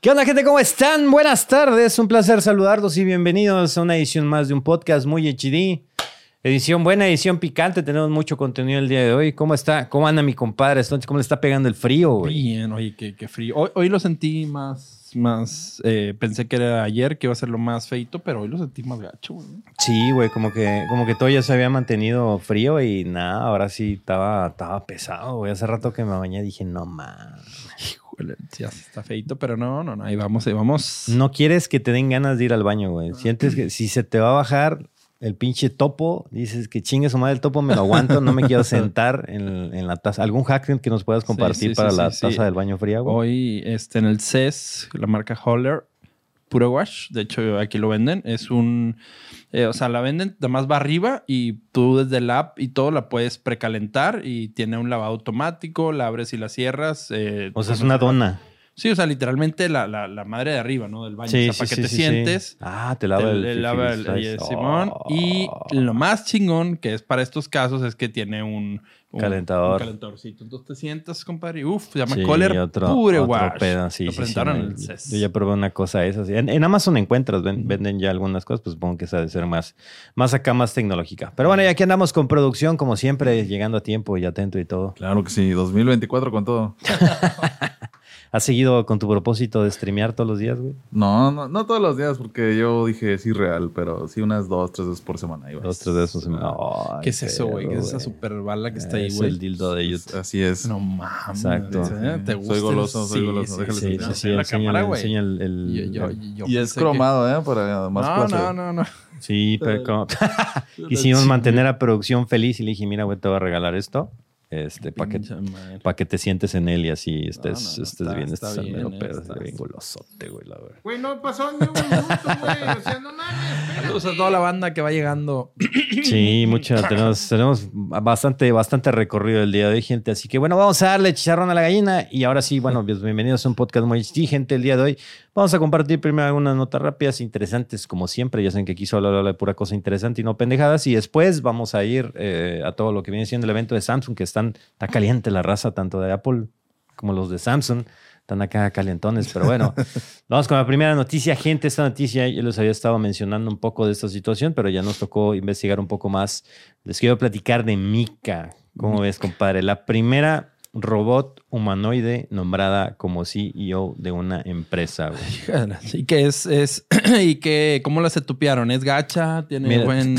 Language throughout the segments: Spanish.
¿Qué onda, gente? ¿Cómo están? Buenas tardes. Un placer saludarlos y bienvenidos a una edición más de un podcast muy HD. Edición buena, edición picante. Tenemos mucho contenido el día de hoy. ¿Cómo está? ¿Cómo anda mi compadre? ¿Cómo le está pegando el frío, güey? Bien, oye, qué frío. Hoy lo sentí más pensé que era ayer que iba a ser lo más feito, pero hoy lo sentí más gacho, güey. Sí, güey, como que todo ya se había mantenido frío y nada, ahora sí estaba pesado, güey. Hace rato que me bañé dije, no mames. Híjole, ya está feito, pero no, ahí vamos. No quieres que te den ganas de ir al baño, güey. Sientes que si se te va a bajar el pinche topo, dices que chingue su madre el topo, me lo aguanto, no me quiero sentar en la taza. ¿Algún hack que nos puedas compartir para la taza del baño fría, güey? Hoy en el CES, la marca Holler, Puro Wash, de hecho aquí lo venden, es la venden, además va arriba y tú desde la app y todo la puedes precalentar y tiene un lavado automático, la abres y la cierras. O sea, es una dona. Sí, o sea, literalmente la madre de arriba, ¿no? Del baño. Sí, o sea, para que te sientes. Sí. Ah, te lava el Simón. Y lo más chingón que es para estos casos es que tiene un calentador. Un calentadorcito. Entonces te sientas, compadre, y se llama Kohler Pure Wash. Pedo. Sí, lo presentaron en el CES. Yo ya probé una cosa esa. En Amazon encuentras, venden ya algunas cosas, pues supongo que esa debe ser más acá, más tecnológica. Pero bueno, ya aquí andamos con producción, como siempre, llegando a tiempo y atento y todo. Claro que sí, 2024 con todo. ¿Has seguido con tu propósito de streamear todos los días, güey? No todos los días, porque yo dije sí real, pero sí unas 2-3 veces por semana. 2-3 veces por semana. Oh, ¿qué es eso, güey? ¿Qué es esa super bala que está ahí, güey? Es el dildo de YouTube. Así es. No mames. Exacto. ¿Te gusta? Soy goloso. Sí, enseña el... Y es cromado, para más placer. No. Sí, pero como... Quisimos mantener a producción feliz y le dije, mira, güey, te voy a regalar esto. Para que te sientes en él y así estés bien. Está bien, está bien golosote, güey, la verdad. Güey, no pasó ni un minuto, güey. O sea, no mames. Saludos a toda la banda que va llegando. Sí, tenemos bastante recorrido el día de hoy, gente. Así que bueno, vamos a darle chicharrón a la gallina. Y ahora sí, bueno, bienvenidos a un podcast muy HD, gente. El día de hoy vamos a compartir primero algunas notas rápidas, interesantes, como siempre. Ya saben que aquí solo hablo de pura cosa interesante y no pendejadas. Y después vamos a ir a todo lo que viene siendo el evento de Samsung, que está caliente la raza, tanto de Apple como los de Samsung. Están acá calientones, pero bueno. Vamos con la primera noticia, gente. Esta noticia yo les había estado mencionando un poco de esta situación, pero ya nos tocó investigar un poco más. Les quiero platicar de Mika. ¿Cómo ves, compadre? La primera robot humanoide nombrada como CEO de una empresa. ¿Y qué es? ¿Y qué? ¿Cómo la setupearon? ¿Es gacha? ¿Tiene buen...?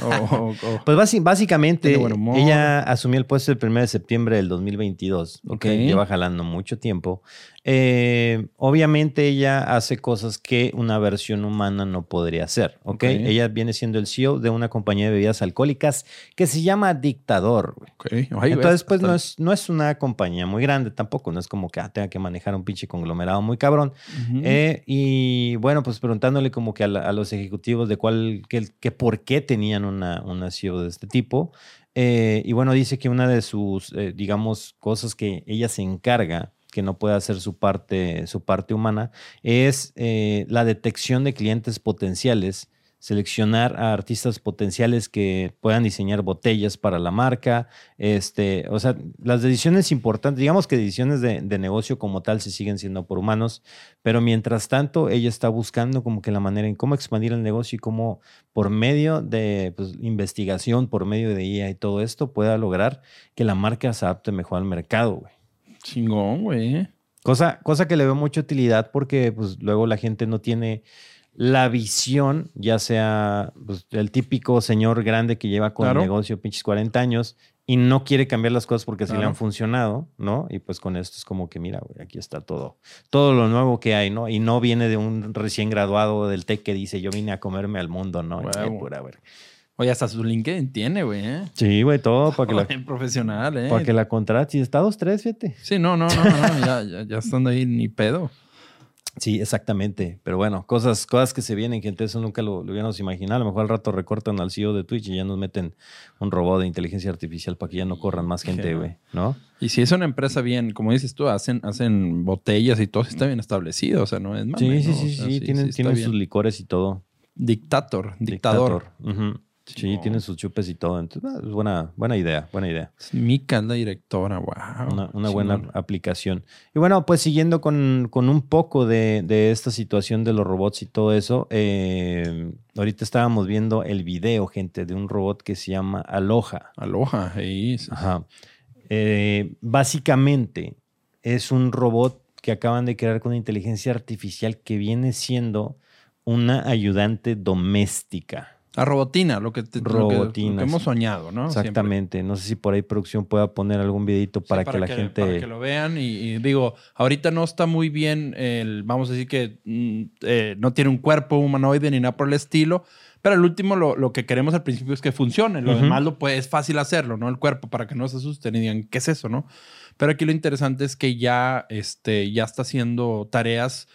Pues básicamente ella asumió el puesto el 1 de septiembre del 2022. Okay. Lleva jalando mucho tiempo. Obviamente ella hace cosas que una versión humana no podría hacer. Okay. Ella viene siendo el CEO de una compañía de bebidas alcohólicas que se llama Dictador. Entonces, pues no es una compañía muy grande tampoco. No es como que tenga que manejar un pinche conglomerado muy cabrón. Y bueno, pues preguntándole como que a los ejecutivos de que por qué tenían una CEO de este tipo. Y bueno, dice que una de sus, digamos, cosas que ella se encarga, que no puede hacer su parte humana, es la detección de clientes potenciales, seleccionar a artistas potenciales que puedan diseñar botellas para la marca. O sea, las decisiones importantes, digamos que decisiones de negocio como tal se siguen siendo por humanos, pero mientras tanto ella está buscando como que la manera en cómo expandir el negocio y cómo por medio de investigación, por medio de IA y todo esto pueda lograr que la marca se adapte mejor al mercado, güey. Chingón, güey. Cosa que le veo mucha utilidad porque pues luego la gente no tiene la visión, ya sea pues, el típico señor grande que lleva con el negocio pinches 40 años y no quiere cambiar las cosas porque sí le han funcionado, ¿no? Y pues con esto es como que, mira, güey, aquí está todo lo nuevo que hay, ¿no? Y no viene de un recién graduado del TEC que dice, yo vine a comerme al mundo, ¿no? Pura, güey. Oye, hasta su LinkedIn tiene, güey, Sí, güey, todo para que la... profesional, Para que la contrates. Y está 2-3, fíjate. Sí, no. Ya estando ahí ni pedo. Sí, exactamente. Pero bueno, cosas que se vienen que entonces nunca lo hubiéramos imaginado. A lo mejor al rato recortan al CEO de Twitch y ya nos meten un robot de inteligencia artificial para que ya no corran más gente, güey, ¿no? Y si es una empresa bien, como dices tú, hacen botellas y todo, está bien establecido. O sea, no es mame, Sí, tienen sus licores y todo. Dictador. Uh-huh. Sí, tiene sus chupes y todo. Entonces, es buena idea. Mika es la directora, wow. Una buena aplicación. Y bueno, pues siguiendo con un poco de esta situación de los robots y todo eso, ahorita estábamos viendo el video, gente, de un robot que se llama Aloha. Aloha, sí. Ajá. Básicamente es un robot que acaban de crear con inteligencia artificial que viene siendo una ayudante doméstica. La robotina, lo que hemos soñado, ¿no? Exactamente. Siempre. No sé si por ahí producción pueda poner algún videito para que la gente... Para que lo vean. Y digo, ahorita no está muy bien, vamos a decir que no tiene un cuerpo humanoide ni nada por el estilo, pero al último lo que queremos al principio es que funcione. Lo demás es fácil hacerlo, ¿no? El cuerpo, para que no se asusten y digan, ¿qué es eso, no? Pero aquí lo interesante es que ya está haciendo tareas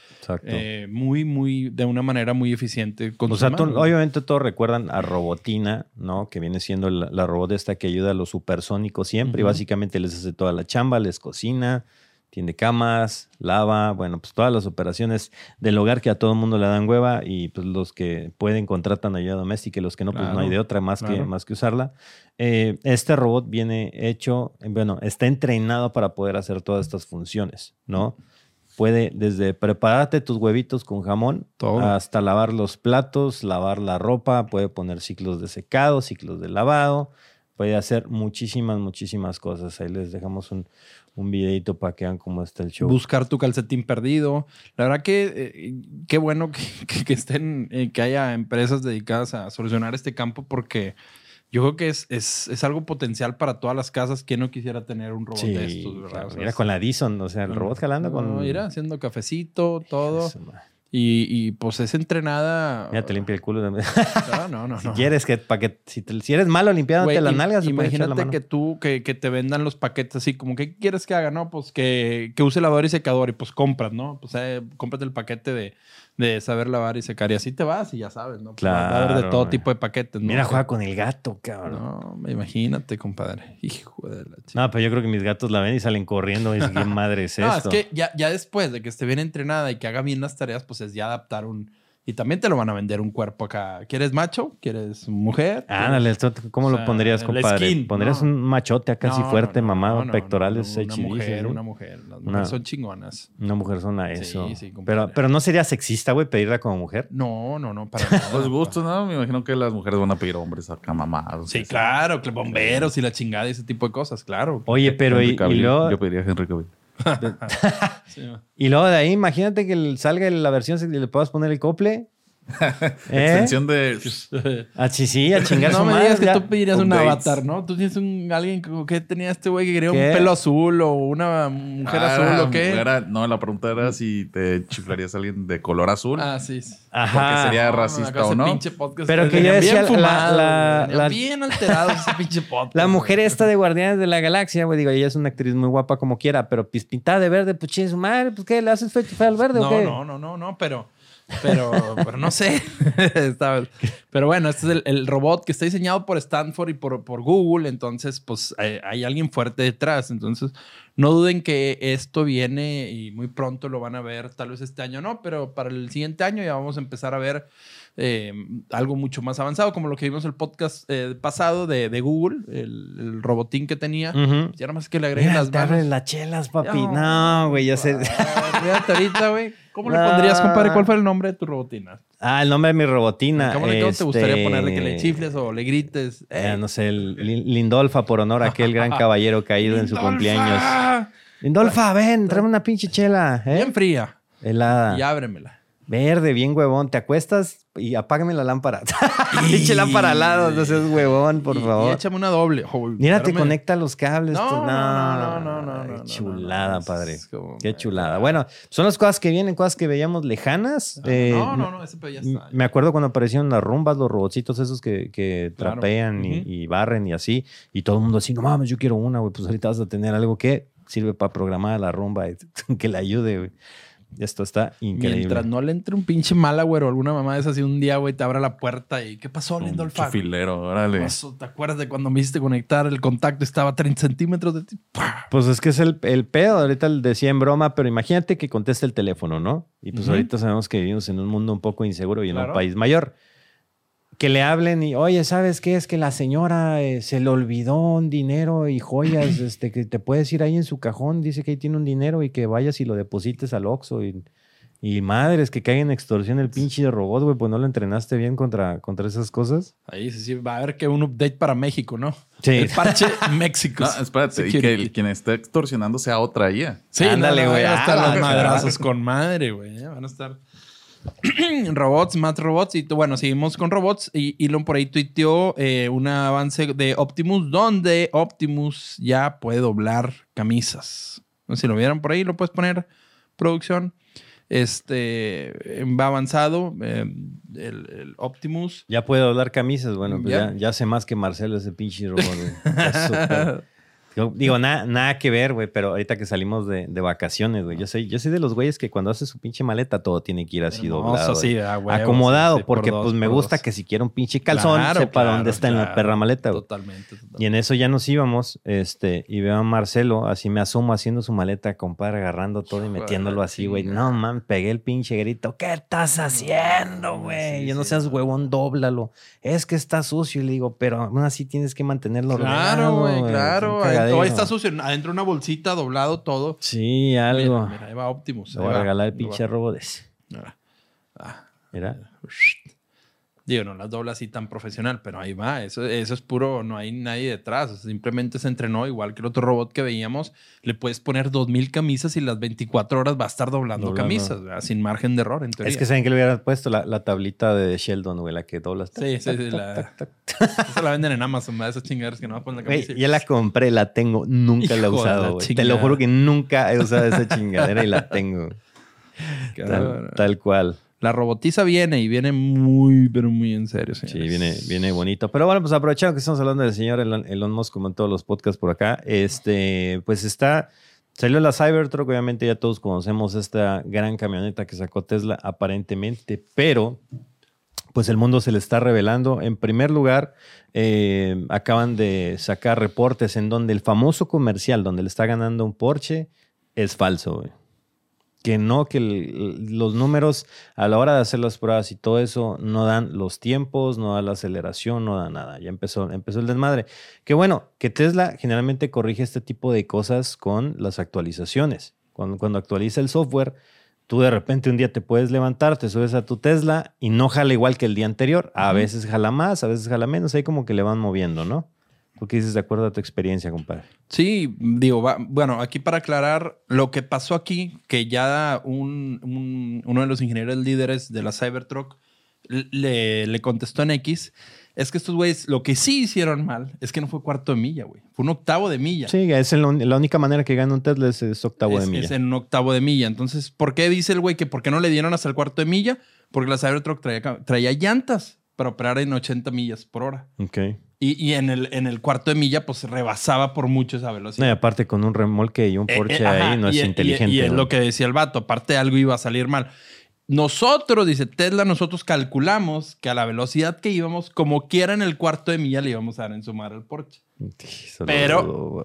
muy, de una manera muy eficiente. Con obviamente todos recuerdan a Robotina, ¿no? Que viene siendo la robot esta que ayuda a los supersónicos siempre y básicamente les hace toda la chamba, les cocina, tiende camas, lava, bueno, pues todas las operaciones del hogar que a todo el mundo le dan hueva y pues los que pueden contratan ayuda doméstica y los que no, pues no hay de otra más que usarla. Este robot viene hecho, está entrenado para poder hacer todas estas funciones, ¿no? Puede desde prepararte tus huevitos con jamón hasta lavar los platos, lavar la ropa, puede poner ciclos de secado, ciclos de lavado, puede hacer muchísimas cosas. Ahí les dejamos un videito para que vean cómo está el show. Buscar tu calcetín perdido. La verdad que qué bueno que estén, que haya empresas dedicadas a solucionar este campo porque yo creo que es algo potencial para todas las casas. ¿Quién no quisiera tener un robot de estos, verdad? Claro. Mira, con la Dyson, o sea, el robot jalando con... Mira, haciendo cafecito, todo. Y pues es entrenada. Mira, te limpia el culo. No. Si quieres si eres malo limpiándote las nalgas, imagínate que tú, que te vendan los paquetes así, como ¿qué quieres que haga? No, pues que use lavador y secador y pues compras, ¿no? Pues cómprate el paquete de saber lavar y secar y así te vas y ya sabes, ¿no? Pues claro. Va a haber de todo tipo de paquetes, ¿no? Mira, juega con el gato, cabrón. No, imagínate, compadre. Hijo de la chica. No, pero yo creo que mis gatos la ven y salen corriendo y dicen, ¿qué madre es esto? No, es que ya después de que esté bien entrenada y que haga bien las tareas, pues es ya adaptar y también te lo van a vender un cuerpo acá. ¿Quieres macho? ¿Quieres mujer? Ándale, ¿cómo lo pondrías, compadre? Skin, ¿Pondrías un machote acá así fuerte, mamado, pectorales, una mujer. Las mujeres son chingonas. Una mujer son a eso. Sí, pero no sería sexista, güey, pedirla como mujer. No, para nada. Pues gusto, ¿no? Me imagino que las mujeres van a pedir hombres acá mamados. Sí, claro, que bomberos y la chingada y ese tipo de cosas, claro. Oye, pero y luego... Yo pediría Henry Cavill. Y luego de ahí, imagínate que salga la versión y le puedas poner el cople. Extensión de... a chingar no su me madre. digas que tú pedirías un avatar, ¿no? Tú tienes alguien que tenía este güey que quería un pelo azul o una mujer azul o qué. No, la pregunta era si te chiflarías a alguien de color azul. Ah, sí. Ajá. Porque sería racista o no. Pinche podcast pero que yo decía bien alterado ese pinche podcast. La mujer esta de Guardianes de la Galaxia, güey, digo, ella es una actriz muy guapa como quiera, pero pintada de verde, pues chingue su madre, pues ¿qué? ¿Le haces feo al verde o qué? No, pero no sé. Pero bueno, este es el robot que está diseñado por Stanford y por Google. Entonces, pues hay alguien fuerte detrás. Entonces, no duden que esto viene y muy pronto lo van a ver. Tal vez este año no, pero para el siguiente año ya vamos a empezar a ver algo mucho más avanzado, como lo que vimos el podcast pasado de Google, el robotín que tenía. Ya nada más que le agreguen las manos. Te abren las chelas, papi. No, güey, ya sé. Fíjate ahorita, güey. ¿Cómo le pondrías, compadre? ¿Cuál fue el nombre de tu robotina? El nombre de mi robotina. ¿Cómo te gustaría ponerle? ¿Que le chifles o le grites? No sé, Lindolfa, por honor a aquel gran caballero caído en su cumpleaños. Lindolfa, ven, tráeme una pinche chela. Bien fría. Helada. Y ábremela. Verde, bien huevón. Te acuestas y apágame la lámpara. Pinche lámpara al lado, no seas huevón, por favor. Y échame una doble. Mira, te conecta los cables. No. Chulada, padre. Qué chulada. Bueno, son las cosas que vienen, cosas que veíamos lejanas. No, ese ya está. Me acuerdo cuando aparecieron las rumbas, los robotcitos esos que trapean y barren y así. Y todo el mundo así, no mames, yo quiero una, güey. Pues ahorita vas a tener algo que sirve para programar la rumba y que le ayude, güey. Esto está increíble. Mientras no le entre un pinche Malware o alguna mamá de esas y un día, güey, te abra la puerta y ¿qué pasó, Lindolfa? Chufilero, órale. ¿Te acuerdas de cuando me hiciste conectar el contacto? Estaba a 30 centímetros de ti. Pues es que es el pedo. Ahorita decía en broma, pero imagínate que conteste el teléfono, ¿no? Y pues ahorita sabemos que vivimos en un mundo un poco inseguro y en un país mayor. que le hablen y, oye, ¿sabes qué? Es que la señora se le olvidó un dinero y joyas, que te puedes ir ahí en su cajón, dice que ahí tiene un dinero y que vayas y lo deposites al Oxxo y madres, que caiga en extorsión el pinche robot, güey, pues no lo entrenaste bien contra esas cosas. Ahí sí, va a haber que un update para México, ¿no? Sí. El parche México. No, espérate, y que quien esté extorsionando sea otra IA. Sí, ándale, güey. Van a estar los madrazos con madre, güey. Van a estar robots, más robots. Y bueno, seguimos con robots. Y Elon por ahí tuiteó un avance de Optimus, donde Optimus ya puede doblar camisas. No sé si lo vieron por ahí, lo puedes poner, producción. Va avanzado el Optimus. Ya puede doblar camisas. Bueno, pues ya hace más que Marcelo ese pinche robot, güey. Ya súper. Yo digo, nada que ver, güey, pero ahorita que salimos de vacaciones, güey, yo soy de los güeyes que cuando hace su pinche maleta todo tiene que ir así doblado, sí, acomodado, sí, porque por pues me gusta que si quiero un pinche calzón, sepa dónde está en la perra maleta, güey. Totalmente. Y en eso ya nos íbamos, y veo a Marcelo, así me asomo haciendo su maleta, compadre, agarrando todo y metiéndolo así, güey. No, man, pegué el pinche grito. ¿Qué estás haciendo, güey? Sí, Yo no seas huevón, dóblalo. Es que está sucio, y le digo, pero aún así tienes que mantenerlo claro, güey, claro. Todo está sucio. Adentro una bolsita, doblado todo. Sí, algo. Mira, ahí va Optimus. Le voy a regalar el pinche robot ese. Mira. Digo, no las dobla así tan profesional, pero ahí va. Eso es puro, no hay nadie detrás. Simplemente se entrenó igual que el otro robot que veíamos. Le puedes poner 2000 camisas y las 24 horas va a estar doblando camisas, ¿verdad? Sin margen de error, en teoría. Es que saben que le hubieran puesto la tablita de Sheldon, güey, la que doblas. Sí. Esa la venden en Amazon, ¿verdad? Esas chingaderas que no va a poner la camisa. Ya la compré, la tengo. Nunca la he usado, güey. Te lo juro que nunca he usado esa chingadera y la tengo. Tal cual. La robotiza viene y viene muy, pero muy en serio, señores. Sí, viene bonito. Pero bueno, pues aprovechando que estamos hablando del señor Elon Musk, como en todos los podcasts por acá, pues salió la Cybertruck. Obviamente ya todos conocemos esta gran camioneta que sacó Tesla aparentemente, pero pues el mundo se le está revelando. En primer lugar, acaban de sacar reportes en donde el famoso comercial donde le está ganando un Porsche es falso, güey. Que los números a la hora de hacer las pruebas y todo eso no dan los tiempos, no da la aceleración, no da nada. Ya empezó el desmadre. Que bueno, que Tesla generalmente corrige este tipo de cosas con las actualizaciones. Cuando actualiza el software, tú de repente un día te puedes levantar, te subes a tu Tesla y no jala igual que el día anterior. A veces jala más, a veces jala menos. Ahí como que le van moviendo, ¿no? ¿Tú qué dices de acuerdo a tu experiencia, compadre? Sí, digo, bueno, aquí para aclarar, lo que pasó aquí, que ya uno de los ingenieros líderes de la Cybertruck le contestó en X, es que estos güeyes lo que sí hicieron mal es que no fue cuarto de milla, güey. Fue un octavo de milla. Sí, la única manera que gana un Tesla es octavo de milla. Es en un octavo de milla. Entonces, ¿por qué dice el güey que por qué no le dieron hasta el cuarto de milla? Porque la Cybertruck traía llantas para operar en 80 millas por hora. Ok. Y en el cuarto de milla, pues rebasaba por mucho esa velocidad. No, y aparte con un remolque y un Porsche ahí no es inteligente. Y es ¿no? lo que decía el vato. Aparte algo iba a salir mal. Dice Tesla, nosotros calculamos que a la velocidad que íbamos, como quiera en el cuarto de milla, le íbamos a dar en sumar al Porsche. Pero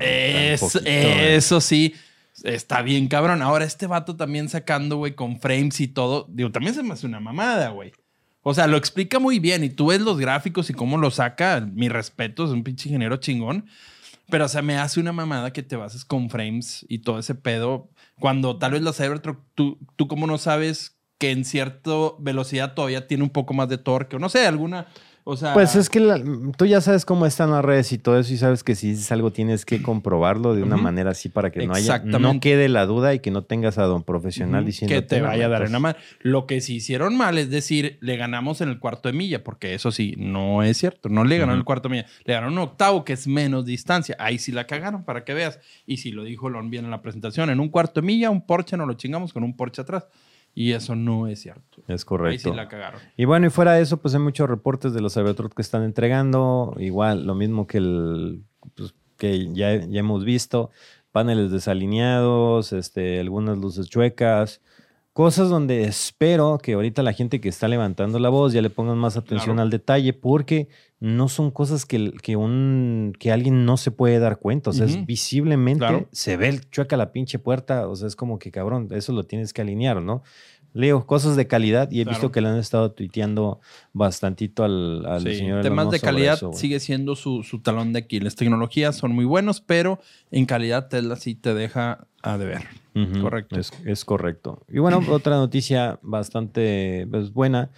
eso sí, está bien cabrón. Ahora este vato también sacando, güey, con frames y todo. Digo, también se me hace una mamada, güey. O sea, lo explica muy bien y tú ves los gráficos y cómo lo saca. Mi respeto, es un pinche ingeniero chingón. Pero, o sea, me hace una mamada que te bases con frames y todo ese pedo. Cuando tal vez la Cybertruck, tú como no sabes que en cierta velocidad todavía tiene un poco más de torque. O no sé, alguna... O sea, pues es que tú ya sabes cómo están las redes y todo eso y sabes que si dices algo tienes que comprobarlo de una manera así para que no quede la duda y que no tengas a don profesional diciendo que te vaya a dar una mano. Lo que sí hicieron mal es decir, le ganamos en el cuarto de milla, porque eso sí, no es cierto. No le ganaron en el cuarto de milla. Le ganaron un octavo, que es menos distancia. Ahí sí la cagaron, para que veas. Y si lo dijo Lon bien en la presentación, en un cuarto de milla, un Porsche nos lo chingamos con un Porsche atrás. Y eso no es cierto. Es correcto. Ahí sí la cagaron. Y bueno, y fuera de eso, pues hay muchos reportes de los Cybertruck que están entregando. Igual, lo mismo que que ya hemos visto. Paneles desalineados, algunas luces chuecas. Cosas donde espero que ahorita la gente que está levantando la voz ya le pongan más atención al detalle, porque no son cosas que alguien no se puede dar cuenta. O sea, es visiblemente se ve chueca la pinche puerta. O sea, es como que cabrón, eso lo tienes que alinear, ¿no? Leo, cosas de calidad y he visto que le han estado tuiteando bastantito al señor Elon Temas Musk de calidad eso, sigue siendo su talón de Aquiles. Tecnologías son muy buenos, pero en calidad Tesla sí te deja a deber. Correcto. Es correcto. Y bueno, otra noticia bastante buena.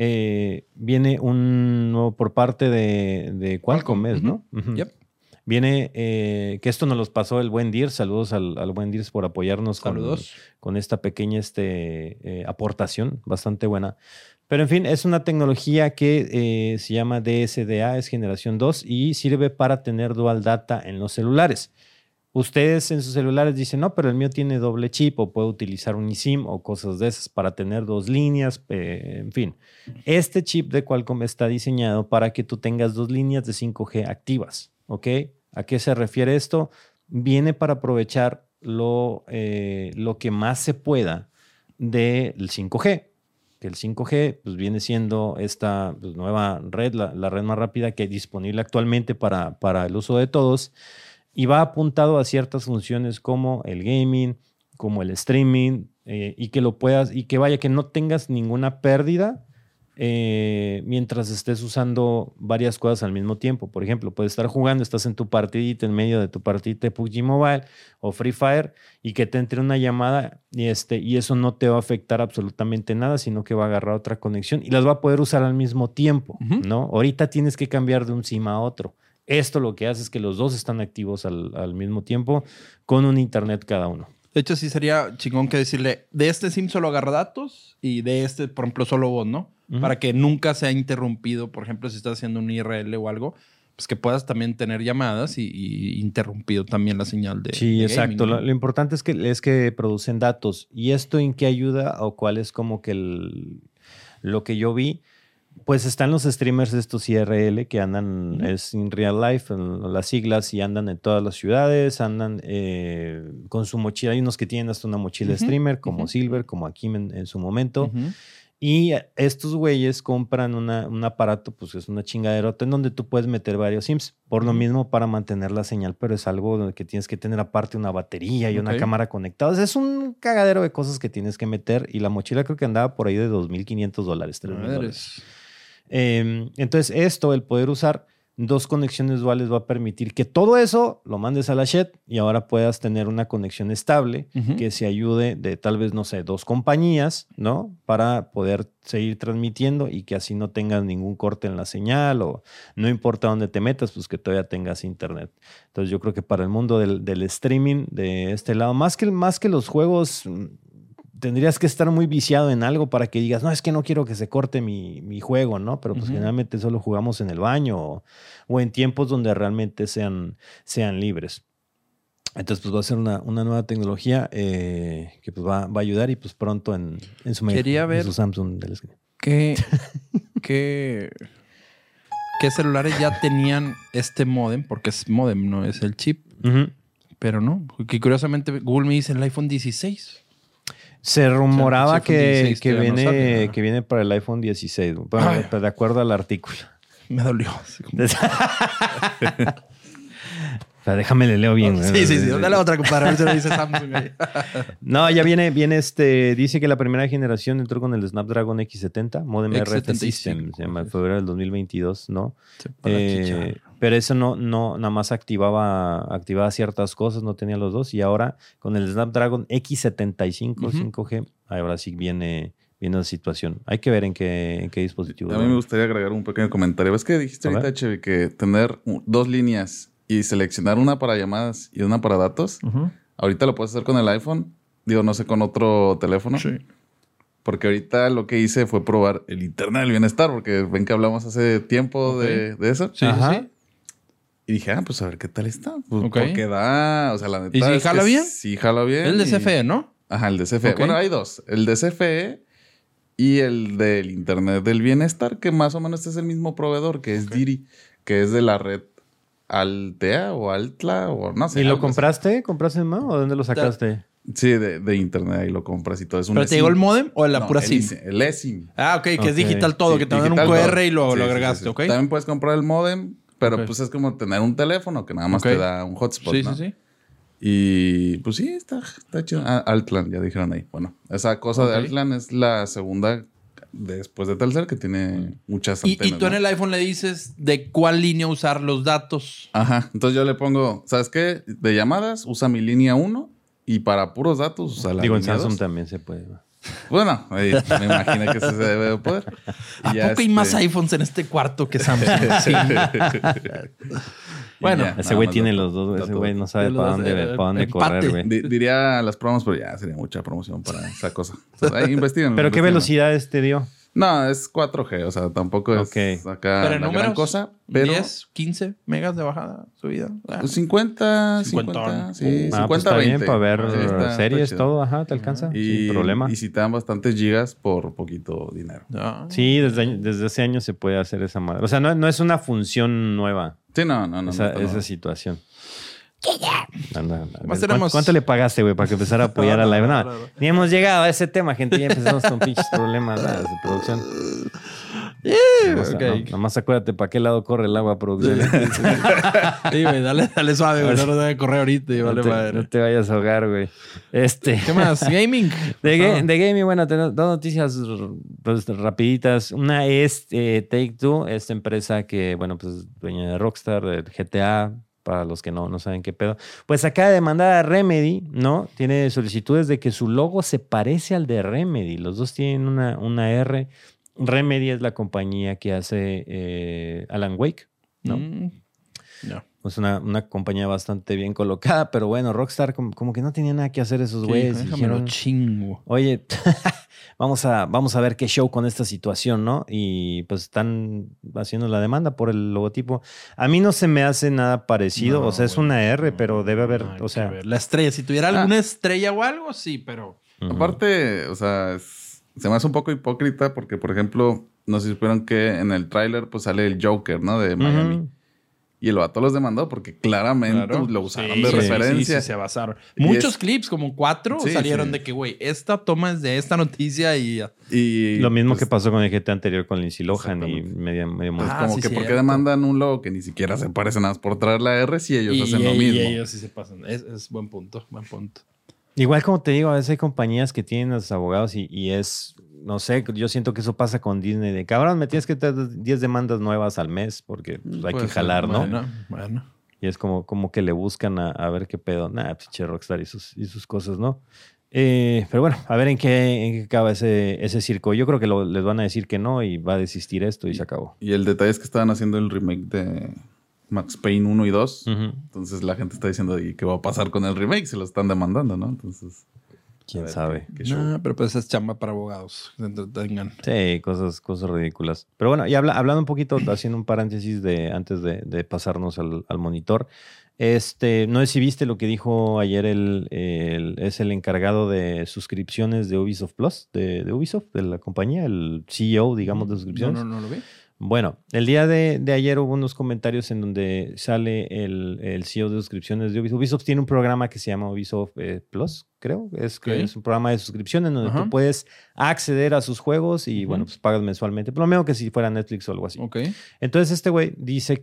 Viene un nuevo por parte de Qualcomm, ¿no? Yep. Viene, que esto nos los pasó el buen Dirs. Saludos al buen Dirs por apoyarnos con esta pequeña aportación bastante buena. Pero en fin, es una tecnología que se llama DSDA, es generación 2 y sirve para tener dual data en los celulares. Ustedes en sus celulares dicen, no, pero el mío tiene doble chip o puedo utilizar un eSIM o cosas de esas para tener 2 líneas, en fin. Este chip de Qualcomm está diseñado para que tú tengas 2 líneas de 5G activas, ¿ok? ¿A qué se refiere esto? Viene para aprovechar lo que más se pueda del 5G. Que el 5G pues, viene siendo esta nueva red, la red más rápida que es disponible actualmente para el uso de todos. Y va apuntado a ciertas funciones como el gaming, como el streaming, y que lo puedas, y que vaya, que no tengas ninguna pérdida mientras estés usando varias cosas al mismo tiempo. Por ejemplo, puedes estar jugando, estás en tu partidita, en medio de tu partidita de PUBG Mobile o Free Fire, y que te entre una llamada y eso no te va a afectar absolutamente nada, sino que va a agarrar otra conexión y las va a poder usar al mismo tiempo, ¿no? Ahorita tienes que cambiar de un SIM a otro. Esto lo que hace es que los dos están activos al mismo tiempo con un internet cada uno. De hecho, sí sería chingón que decirle, de este SIM solo agarra datos y de este, por ejemplo, solo voz, ¿no? Para que nunca sea interrumpido. Por ejemplo, si estás haciendo un IRL o algo, pues que puedas también tener llamadas y interrumpido también la señal de Sí, de exacto. gaming, ¿no? Lo importante es que producen datos. ¿Y esto en qué ayuda o cuál es como que lo que yo vi? Pues están los streamers de estos IRL que andan, es in real life, las siglas, y andan en todas las ciudades, andan con su mochila. Hay unos que tienen hasta una mochila streamer, como Silver, como Akim en su momento. Y estos güeyes compran un aparato, pues es una chingaderota en donde tú puedes meter varios SIMs. Por lo mismo, para mantener la señal, pero es algo que tienes que tener aparte una batería y una cámara conectada. O sea, es un cagadero de cosas que tienes que meter. Y la mochila creo que andaba por ahí de $2,500, $3,000. Entonces el poder usar 2 conexiones duales va a permitir que todo eso lo mandes a la shed y ahora puedas tener una conexión estable que se ayude de tal vez, no sé, 2 compañías, ¿no? Para poder seguir transmitiendo y que así no tengas ningún corte en la señal o no importa dónde te metas, pues que todavía tengas internet. Entonces yo creo que para el mundo del streaming de este lado, más que los juegos, tendrías que estar muy viciado en algo para que digas, no, es que no quiero que se corte mi juego, ¿no? Pero pues generalmente solo jugamos en el baño o en tiempos donde realmente sean libres. Entonces, pues va a ser una nueva tecnología que pues va a ayudar y pues pronto en su Samsung del escritorio. ¿Qué celulares ya tenían este módem? Porque es módem, no es el chip. Pero no, que curiosamente Google me dice el iPhone 16. Se rumoraba que viene para el iPhone 16. Bueno, de acuerdo al artículo. Me dolió. Pero déjame le leo bien. Sí. Dale otra, compadre. A ver si lo dice Samsung ahí. No, ya viene dice que la primera generación entró con el Snapdragon X70, modem RF System, se llama, en febrero del 2022, ¿no? Pero eso no nada más activaba ciertas cosas, no tenía los dos, y ahora con el Snapdragon X75 5G, ahora sí viene la situación. Hay que ver en qué dispositivo. A mí me gustaría agregar un pequeño comentario. ¿Ves que dijiste ahorita, Chevy, que tener 2 líneas y seleccionar una para llamadas y una para datos? Ahorita lo puedes hacer con el iPhone. Digo, no sé, con otro teléfono. Sí. Porque ahorita lo que hice fue probar el Internet del Bienestar, porque ven que hablamos hace tiempo de eso. Sí. Y dije, pues a ver qué tal está. Pues porque da, o sea, la neta. ¿Y si jala bien? Sí, jala bien. El de CFE, ¿no? Ajá, el de CFE. Bueno, hay 2. El de CFE y el del Internet del Bienestar, que más o menos es el mismo proveedor, que es Diri, que es de la red Altea o Altla o no sé. ¿Y lo compraste? ¿Compraste más o dónde lo sacaste? Sí, de internet, ahí lo compras y todo. Es un ¿Pero te llegó el modem o la pura SIM? El eSIM. Ah, ok, que es digital todo, sí, que te dan un QR y lo agregaste, sí. ¿ok? También puedes comprar el modem, pero pues es como tener un teléfono que nada más te da un hotspot, ¿no? Sí. Y pues sí, está chido. Altland, ya dijeron ahí. Bueno, esa cosa de Altland es la segunda después de Telcel que tiene muchas antenas. Y tú en el iPhone le dices de cuál línea usar los datos. Ajá, entonces yo le pongo, ¿sabes qué? De llamadas, usa mi línea 1 y para puros datos usa la Digo, en línea Samsung 2. También se puede. Bueno, ahí me imagino que eso se debe de poder. ¿A poco hay más iPhones en este cuarto que Samsung? Sí. Bueno, ya, ese güey tiene datos, los dos. Ese güey no sabe los para dos, dónde correr, güey. Diría las promos, pero ya sería mucha promoción para esa cosa. Entonces, ahí investiguen. ¿Pero qué velocidades te dio? No, es 4G, o sea, tampoco es acá pero en la números, gran cosa. Pero 10, 15 megas de bajada, subida. 50, sí, pues 50, está 20. bien para ver Está series, chido. todo, ajá, te alcanza, sin problema. Y si te dan bastantes gigas por poquito dinero. Sí, desde hace años se puede hacer esa madre. O sea, no es una función nueva. Sí, no. Esa situación. Anda. Tenemos... ¿Cuánto le pagaste, güey, para que empezara a apoyar a Live? No, ni hemos llegado a ese tema, gente. Ya empezamos con pinches problemas de producción. Nomás acuérdate para qué lado corre el agua, producción. Sí, güey, dale suave, güey. No debe correr ahorita y vale madre. No te vayas a ahogar, güey. ¿Qué más? Gaming. De gaming, bueno, tengo dos noticias pues, rapiditas. Una es Take-Two, esta empresa que, bueno, pues dueña de Rockstar, de GTA, para los que no saben qué pedo. Pues acaba de demandar a Remedy, ¿no? Tiene solicitudes de que su logo se parece al de Remedy. Los dos tienen una R. Remedy es la compañía que hace Alan Wake, ¿no? No. Es una compañía bastante bien colocada, pero bueno, Rockstar como que no tenía nada que hacer esos güeyes. Déjamelo chingo. Oye, vamos a ver qué show con esta situación, ¿no? Y pues están haciendo la demanda por el logotipo. A mí no se me hace nada parecido. O sea, es una R, pero debe haber, o sea... La estrella. Si tuviera alguna estrella o algo, sí, pero... Aparte, o sea, se me hace un poco hipócrita porque, por ejemplo, no sé si supieron que en el tráiler pues sale el Joker, ¿no? De Miami. Y el vato los demandó porque claramente lo usaron de referencia. Sí, se basaron. Muchos clips, como 4, salieron de que, güey, esta toma es de esta noticia y lo mismo pues, que pasó con el GT anterior con Lindsay Lohan y medio pues como que ¿por qué demandan un logo que ni siquiera se parece nada más por traer la R si ellos hacen lo mismo? Y ellos sí se pasan. Es buen punto. Igual como te digo, a veces hay compañías que tienen a sus abogados y es, no sé, yo siento que eso pasa con Disney. De cabrón, me tienes que traer 10 demandas nuevas al mes porque pues, hay que jalar, ¿no? Bueno. Y es como que le buscan a ver qué pedo. Nah, pinche Rockstar y sus cosas, ¿no? Pero bueno, a ver en qué acaba ese circo. Yo creo que les van a decir que no y va a desistir esto y se acabó. Y el detalle es que estaban haciendo el remake de Max Payne 1 y 2. Entonces la gente está diciendo, ¿y qué va a pasar con el remake? Se lo están demandando, ¿no? Entonces, quién sabe. No, pero pues es chamba para abogados. Que se entretengan. Sí, cosas ridículas. Pero bueno, y hablando un poquito, haciendo un paréntesis antes de pasarnos al monitor. No sé si viste lo que dijo ayer es el encargado de suscripciones de Ubisoft Plus, de Ubisoft, de la compañía, el CEO, digamos, de suscripciones. No lo vi. Bueno, el día de ayer hubo unos comentarios en donde sale el CEO de suscripciones de Ubisoft. Ubisoft tiene un programa que se llama Ubisoft Plus, creo. Es un programa de suscripción en donde tú puedes acceder a sus juegos y, bueno, pues pagas mensualmente. Por lo menos que si fuera Netflix o algo así. Entonces, este güey dice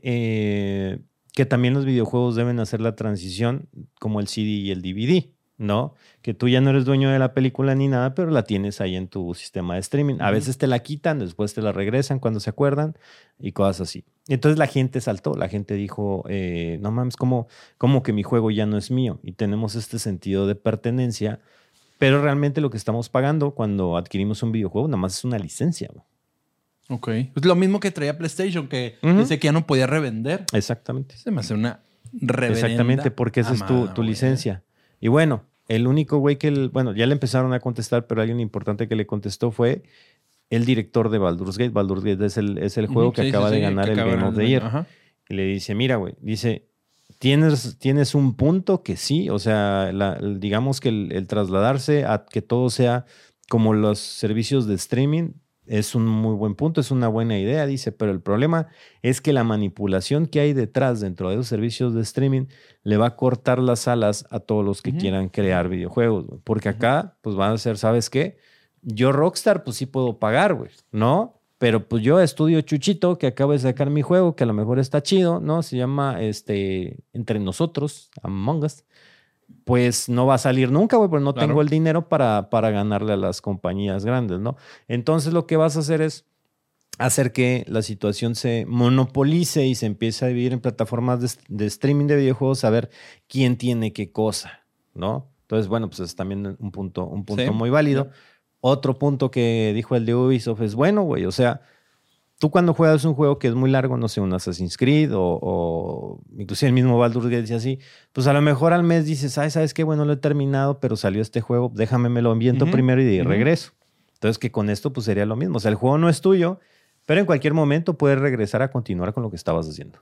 que también los videojuegos deben hacer la transición como el CD y el DVD, ¿no? Que tú ya no eres dueño de la película ni nada, pero la tienes ahí en tu sistema de streaming. A veces te la quitan, después te la regresan cuando se acuerdan y cosas así. Entonces la gente saltó, la gente dijo, no mames, ¿cómo que mi juego ya no es mío? Y tenemos este sentido de pertenencia, pero realmente lo que estamos pagando cuando adquirimos un videojuego nada más es una licencia, ¿no? Ok. Es lo mismo que traía PlayStation, que dice que ya no podía revender. Exactamente. Se me hace una reverenda. Exactamente, porque esa es tu licencia. Y bueno, el único güey ya le empezaron a contestar, pero alguien importante que le contestó fue el director de Baldur's Gate. Baldur's Gate es el juego que acaba de ganar el Game of the Year. Y le dice, mira, güey, tienes un punto que sí, o sea, digamos que el trasladarse a que todo sea como los servicios de streaming es un muy buen punto, es una buena idea, dice, pero el problema es que la manipulación que hay detrás dentro de los servicios de streaming le va a cortar las alas a todos los que quieran crear videojuegos, porque acá pues van a ser, ¿sabes qué? Yo Rockstar pues sí puedo pagar, güey, ¿no? Pero pues yo estudio Chuchito, que acabo de sacar mi juego, que a lo mejor está chido, ¿no? Se llama Entre Nosotros, Among Us. Pues no va a salir nunca, güey, porque no tengo el dinero para ganarle a las compañías grandes, ¿no? Entonces lo que vas a hacer es hacer que la situación se monopolice y se empiece a dividir en plataformas de streaming de videojuegos, a ver quién tiene qué cosa, ¿no? Entonces, bueno, pues es también un punto sí, muy válido. Sí. Otro punto que dijo el de Ubisoft es, bueno, güey, o sea, tú cuando juegas un juego que es muy largo, no sé, un Assassin's Creed o inclusive el mismo Baldur's Gate dice así, pues a lo mejor al mes dices, ay, ¿sabes qué? Bueno, lo he terminado, pero salió este juego, déjame me lo ambiento primero y de regreso. Entonces, que con esto pues sería lo mismo. O sea, el juego no es tuyo, pero en cualquier momento puedes regresar a continuar con lo que estabas haciendo.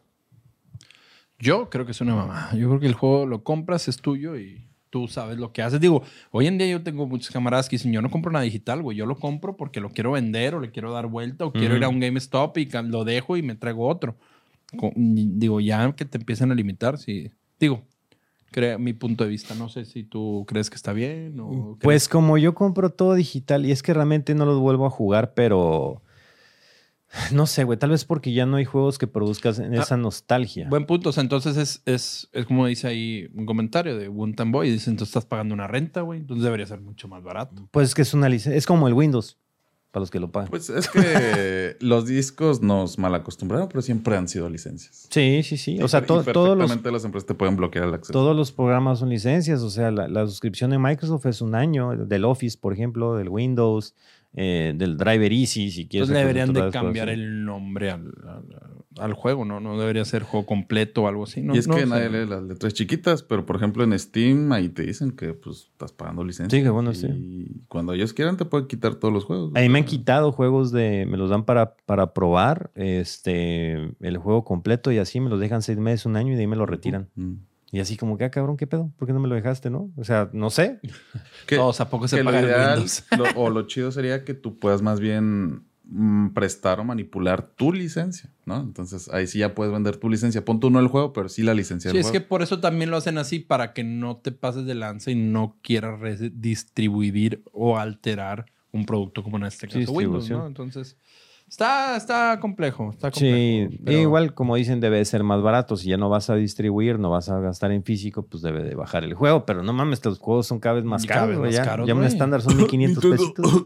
Yo creo que es una mamada. Yo creo que el juego lo compras, es tuyo y tú sabes lo que haces. Digo, hoy en día yo tengo muchos camaradas que dicen, yo no compro nada digital, güey. Yo lo compro porque lo quiero vender o le quiero dar vuelta o quiero ir a un GameStop y lo dejo y me traigo otro. Digo, ya que te empiezan a limitar, sí. Digo, mi punto de vista. No sé si tú crees que está bien o... Pues como yo compro todo digital y es que realmente no los vuelvo a jugar, pero... No sé, güey. Tal vez porque ya no hay juegos que produzcas en esa nostalgia. Buen punto. O sea, entonces es como dice ahí un comentario de Wuntan Boy. Dice, entonces estás pagando una renta, güey. Entonces debería ser mucho más barato. Pues es que es una licencia. Es como el Windows, para los que lo pagan. Pues es que los discos nos malacostumbraron, pero siempre han sido licencias. Sí. O sea, todos los... las empresas te pueden bloquear el acceso. Todos los programas son licencias. O sea, la suscripción de Microsoft es un año. Del Office, por ejemplo, del Windows... del Driver Easy, si quieres. Entonces deberían de cambiar el nombre al juego, ¿no? No debería ser juego completo o algo así, ¿no? Y es que nadie lee las letras chiquitas, pero por ejemplo en Steam ahí te dicen que pues estás pagando licencia. Sí, que bueno, sí. Y cuando ellos quieran te pueden quitar todos los juegos. Ahí me han quitado juegos me los dan para probar el juego completo y así me los dejan 6 meses, un año y de ahí me lo retiran. Y así como que, cabrón, ¿qué pedo? ¿Por qué no me lo dejaste, no? O sea, no sé. Todos a poco se pagan el Windows. Lo chido sería que tú puedas más bien prestar o manipular tu licencia, ¿no? Entonces, ahí sí ya puedes vender tu licencia. Pon tú no el juego, pero sí la licencia del juego. Sí, es que por eso también lo hacen así, para que no te pases de lanza y no quieras distribuir o alterar un producto como en este caso Windows, ¿no? Entonces... Está complejo. Sí, pero... igual como dicen debe ser más barato. Si ya no vas a distribuir, no vas a gastar en físico, pues debe de bajar el juego. Pero no mames, los juegos son cada vez más caros. Ya un estándar son 1,500 pesitos.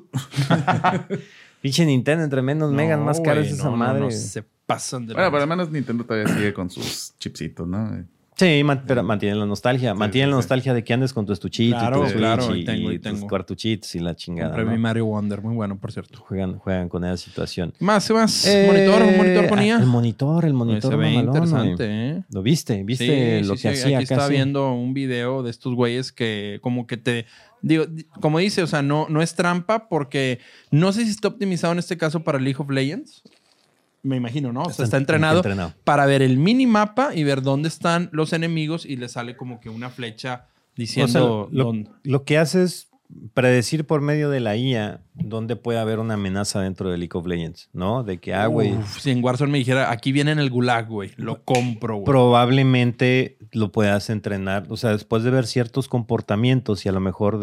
Pinche Nintendo, entre menos megas, más caro es esa madre. No, se pasan de... Bueno, pero al menos Nintendo todavía sigue con sus chipsitos, ¿no? Sí, pero mantienen la nostalgia. Mantienen la nostalgia de que andes con tu estuchito y tu Switch y tus cartuchitos y la chingada. Compré mi Mario Wonder, muy bueno, por cierto. Juegan con esa situación. Más. ¿Monitor ponía? El monitor. Se ve interesante, ¿eh? ¿Lo viste? ¿Viste lo que hacía? Aquí estaba viendo un video de estos güeyes que como que te... Digo, como dice, o sea, no es trampa porque no sé si está optimizado en este caso para League of Legends. Me imagino, ¿no? O sea, está entrenado para ver el minimapa y ver dónde están los enemigos y le sale como que una flecha diciendo... O sea, lo que hace es predecir por medio de la IA dónde puede haber una amenaza dentro de League of Legends, ¿no? De que, güey... Si en Warzone me dijera, aquí viene en el Gulag, güey, lo compro, güey. Probablemente lo puedas entrenar. O sea, después de ver ciertos comportamientos y a lo mejor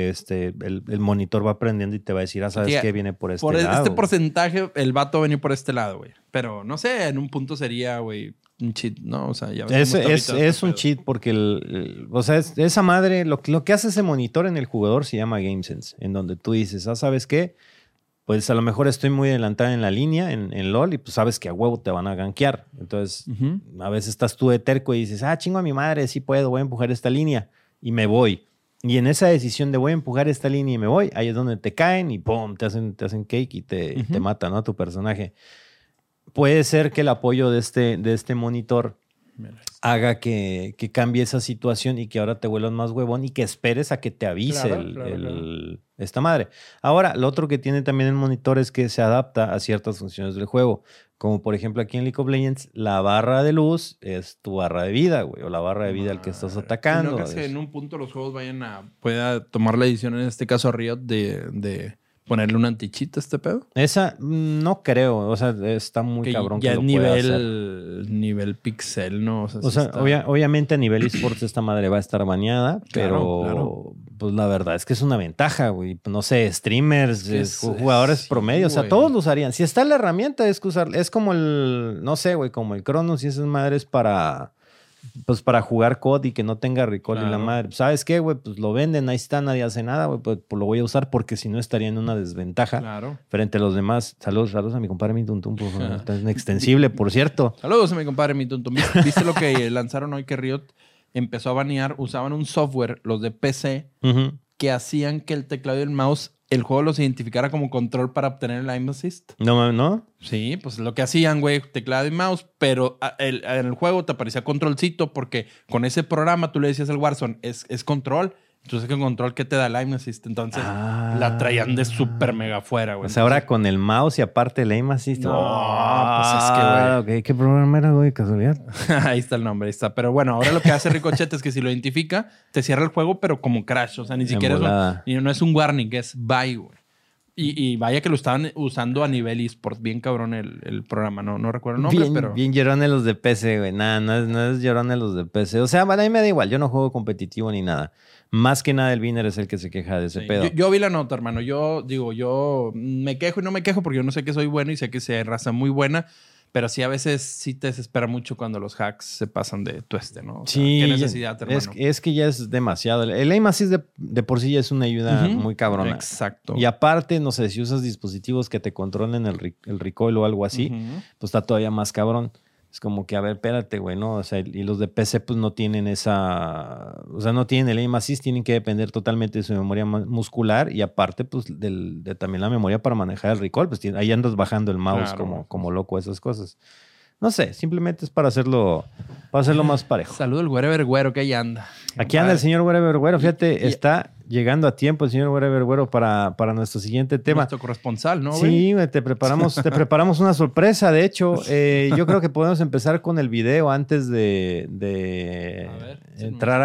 el monitor va aprendiendo y te va a decir, ¿sabes qué? Viene por este lado. Por este porcentaje, el vato va a venir por este lado, güey. Pero, no sé, en un punto sería, güey, un cheat, ¿no? O sea, ya ves. Es un cheat porque o sea, esa madre, lo que hace ese monitor en el jugador se llama GameSense, en donde tú dices, ¿sabes qué? Pues a lo mejor estoy muy adelantada en la línea, en LOL, y pues sabes que a huevo te van a gankear. Entonces, a veces estás tú de terco y dices, chingo a mi madre, sí puedo, voy a empujar esta línea y me voy. Y en esa decisión de voy a empujar esta línea y me voy, ahí es donde te caen y ¡pum! Te hacen cake y te matan, ¿no? A tu personaje. Puede ser que el apoyo de este monitor haga que cambie esa situación y que ahora te vuelvas más huevón y que esperes a que te avise esta madre. Ahora, lo otro que tiene también el monitor es que se adapta a ciertas funciones del juego. Como por ejemplo aquí en League of Legends, la barra de luz es tu barra de vida, güey, o la barra de vida al que estás atacando. No crees que en un punto los juegos pueda tomar la decisión, en este caso Riot, de ponerle un anti-cheat a este pedo. Esa no creo, o sea, está muy cabrón que lo pueda hacer. Nivel pixel, ¿no? O sea, obviamente a nivel esports esta madre va a estar baneada, pero Pues la verdad es que es una ventaja, güey. No sé, streamers, jugadores promedio, o sea, todos lo usarían. Si está la herramienta, es que usar, es como el, no sé, güey, como el Cronos y esas madres para jugar COD y que no tenga recall y la madre. ¿Sabes qué, güey? Pues lo venden, ahí está, nadie hace nada, güey. Pues lo voy a usar porque si no estaría en una desventaja frente a los demás. Saludos a mi compadre Mi Tuntum, por favor. Está en extensible, por cierto. Saludos a mi compadre Mi Tuntum. ¿Viste lo que lanzaron hoy que Riot empezó a banear? Usaban un software, los de PC, que hacían que el teclado y el mouse, el juego los identificara como control para obtener el aim assist. ¿No? Sí, pues lo que hacían, güey, teclado y mouse, pero en el juego te aparecía controlcito porque con ese programa tú le decías al Warzone, es control. Entonces, ¿qué control que te da el aim assist? Entonces, la traían de súper mega fuera, güey. Pues ahora con el mouse y aparte el aim assist. No, pues es que, güey. Okay. ¿Qué programa era, güey? Casualidad. Ahí está el nombre, ahí está. Pero bueno, ahora lo que hace Ricochet es que si lo identifica, te cierra el juego, pero como crash. O sea, ni siquiera no es un warning, es bye, güey. Y vaya que lo estaban usando a nivel eSport. Bien cabrón el programa. No recuerdo el nombre, pero... Bien llorones los de PC, güey. Nada, no es llorones los de PC. O sea, a mí me da igual. Yo no juego competitivo ni nada. Más que nada el Viner es el que se queja de ese pedo. Yo vi la nota, hermano. Yo me quejo y no me quejo porque yo no sé que soy bueno y sé que se raza muy buena. Pero sí, a veces sí te desespera mucho cuando los hacks se pasan de tueste, ¿no? O sea, sí. ¿qué necesidad, hermano? Es que ya es demasiado. El aim assist de por sí ya es una ayuda muy cabrona. Exacto. Y aparte, no sé, si usas dispositivos que te controlen el recoil o algo así, pues está todavía más cabrón. Es como que, a ver, espérate, güey, ¿no? O sea, y los de PC pues no tienen esa... O sea, no tienen el aim assist, tienen que depender totalmente de su memoria muscular y aparte, pues, de también la memoria para manejar el recoil. Pues ahí andas bajando el mouse como loco, esas cosas. No sé, simplemente es para hacerlo más parejo. Saludo al Wherever Güero, que ahí anda. Aquí anda el señor Wherever Güero. Fíjate, está llegando a tiempo el señor Wherever Güero para nuestro siguiente tema. Nuestro corresponsal, ¿no, güey? Sí, güey, te preparamos una sorpresa. De hecho, yo creo que podemos empezar con el video antes de entrar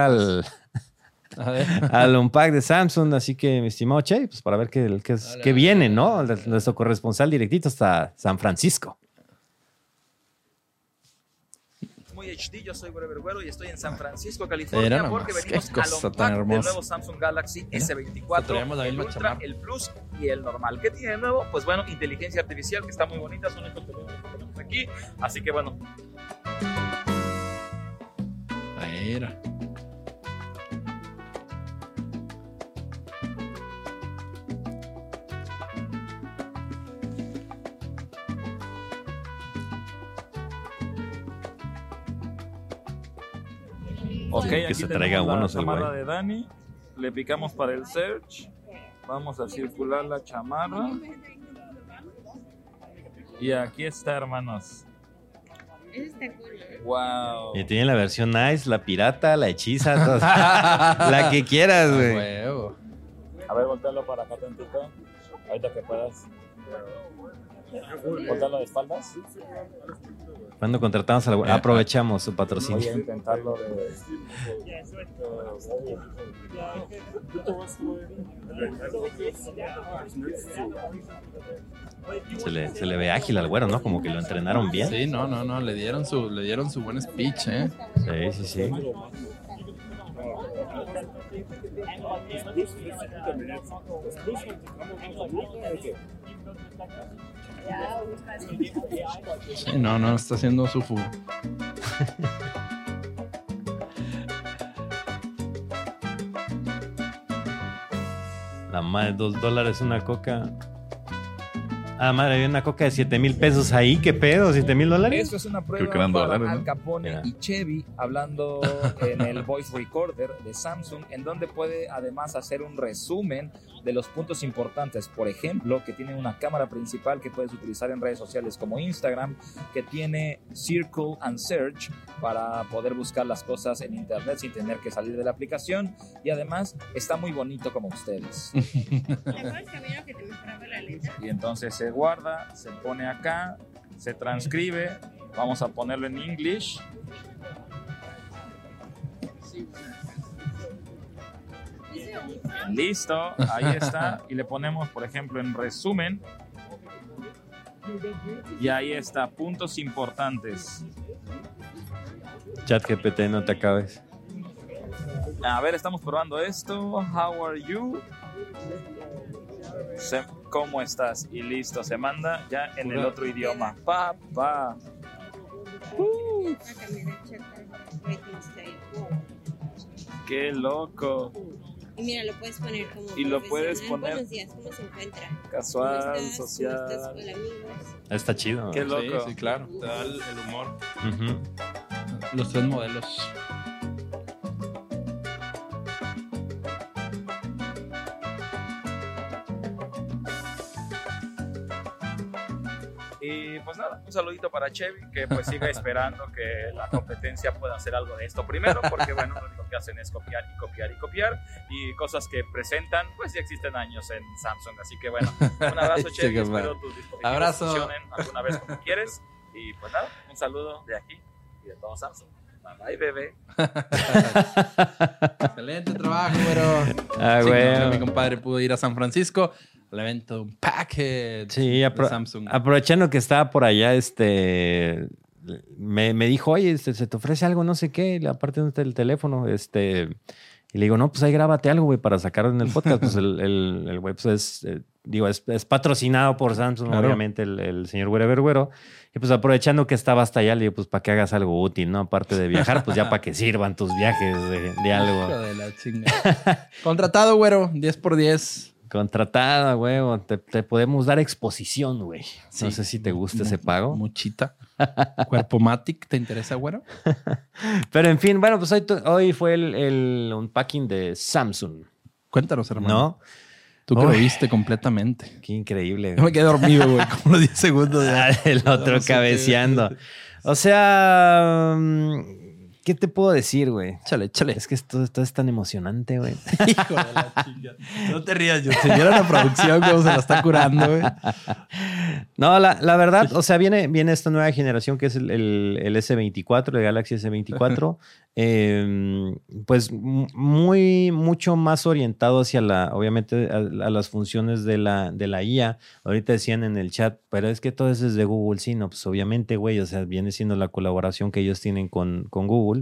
al unpack de Samsung. Así que, mi estimado Che, pues para ver qué viene, ¿no? Nuestro corresponsal directito hasta San Francisco. Muy HD, yo soy Wherever Güero y estoy en San Francisco, California, porque venimos al unpack del nuevo Samsung Galaxy S24, el Ultra, el Plus y el normal. ¿Qué tiene de nuevo? Pues bueno, inteligencia artificial, que está muy bonita, son estos que tenemos aquí, así que bueno. Ahí era. Ok, que aquí se traiga tenemos uno, la chamarra de Dani. Le picamos para el search. Vamos a circular la chamarra. Y aquí está, hermanos. Wow. Y tiene la versión nice, la pirata, la hechiza, la que quieras, güey. A ver, voltealo para acá tantito. Ahorita que puedas. Voltealo de espaldas. Cuando contratamos a la... aprovechamos su patrocinio. Voy a intentarlo de... Se le ve ágil al güero, ¿no? Como que lo entrenaron bien. Sí, no. Le dieron su buen speech, ¿eh? Sí. Sí, no, está haciendo su fu. La madre, $2 una coca. Ah, madre, había una coca de 7,000 pesos ahí. ¿Qué pedo? ¿$7,000? Esto es una prueba para Al Capone y Chevy hablando en el voice recorder de Samsung, en donde puede además hacer un resumen de los puntos importantes. Por ejemplo, que tiene una cámara principal que puedes utilizar en redes sociales como Instagram, que tiene Circle and Search para poder buscar las cosas en internet sin tener que salir de la aplicación, y además está muy bonito como ustedes. Y entonces se guarda, se pone acá, se transcribe, vamos a ponerlo en English. Listo, ahí está. Y le ponemos, por ejemplo, en resumen. Y ahí está, puntos importantes. ChatGPT, no te acabes. A ver, estamos probando esto. How are you? ¿Cómo estás? Y listo, se manda ya en el otro idioma. Papá. ¡Qué loco! Y mira, lo puedes poner como y lo puedes poner buenos días, ¿cómo se encuentra? Casual, ¿Cómo estás? social. ¿Cómo estás con amigos? Está chido. Qué loco. Sí, claro. Te da el humor. Uh-huh. Los 3 modelos. Y pues nada, un saludito para Chevy, que pues siga esperando que la competencia pueda hacer algo de esto primero, porque bueno, lo único que hacen es copiar y copiar y copiar, y cosas que presentan, pues ya existen años en Samsung. Así que bueno, un abrazo Chevy, espero tus dispositivos funcionen alguna vez como quieres. Y pues nada, un saludo de aquí y de todo Samsung. Bye, bebé. Excelente trabajo, güero. Güey. Mi compadre pudo ir a San Francisco al evento Unpacked de Samsung. Aprovechando que estaba por allá, me dijo, oye, se te ofrece algo, no sé qué, aparte del teléfono, y le digo, no, pues ahí grábate algo, güey, para sacarlo en el podcast. Pues el güey, pues es patrocinado por Samsung, claro. Obviamente, el señor Wherever Güero. Y pues aprovechando que estaba hasta allá, le digo, pues para que hagas algo útil, ¿no? Aparte de viajar, pues ya para que sirvan tus viajes de algo. Hijo de la chingada. Contratado, güero, 10x10. Contratada, güey. Te podemos dar exposición, güey. Sí, no sé si te gusta ese pago. Muchita. Cuerpo Matic, ¿te interesa, güero? Pero en fin, bueno, pues hoy fue el unpacking de Samsung. Cuéntanos, hermano. ¿No? Tú que lo viste completamente. Qué increíble. Yo me quedé dormido, güey, como los 10 segundos. El otro no cabeceando. O sea, ¿qué te puedo decir, güey? Échale. Es que esto es tan emocionante, güey. Hijo de la chinga. No te rías, yo. Si vieron la producción, cómo se la está curando, güey. No, la verdad, o sea, viene esta nueva generación que es el S24, el Galaxy S24. Pues mucho más orientado hacia obviamente, a las funciones de la IA. Ahorita decían en el chat, pero es que todo eso es de Google. Sí, no, pues obviamente, güey, o sea, viene siendo la colaboración que ellos tienen con Google.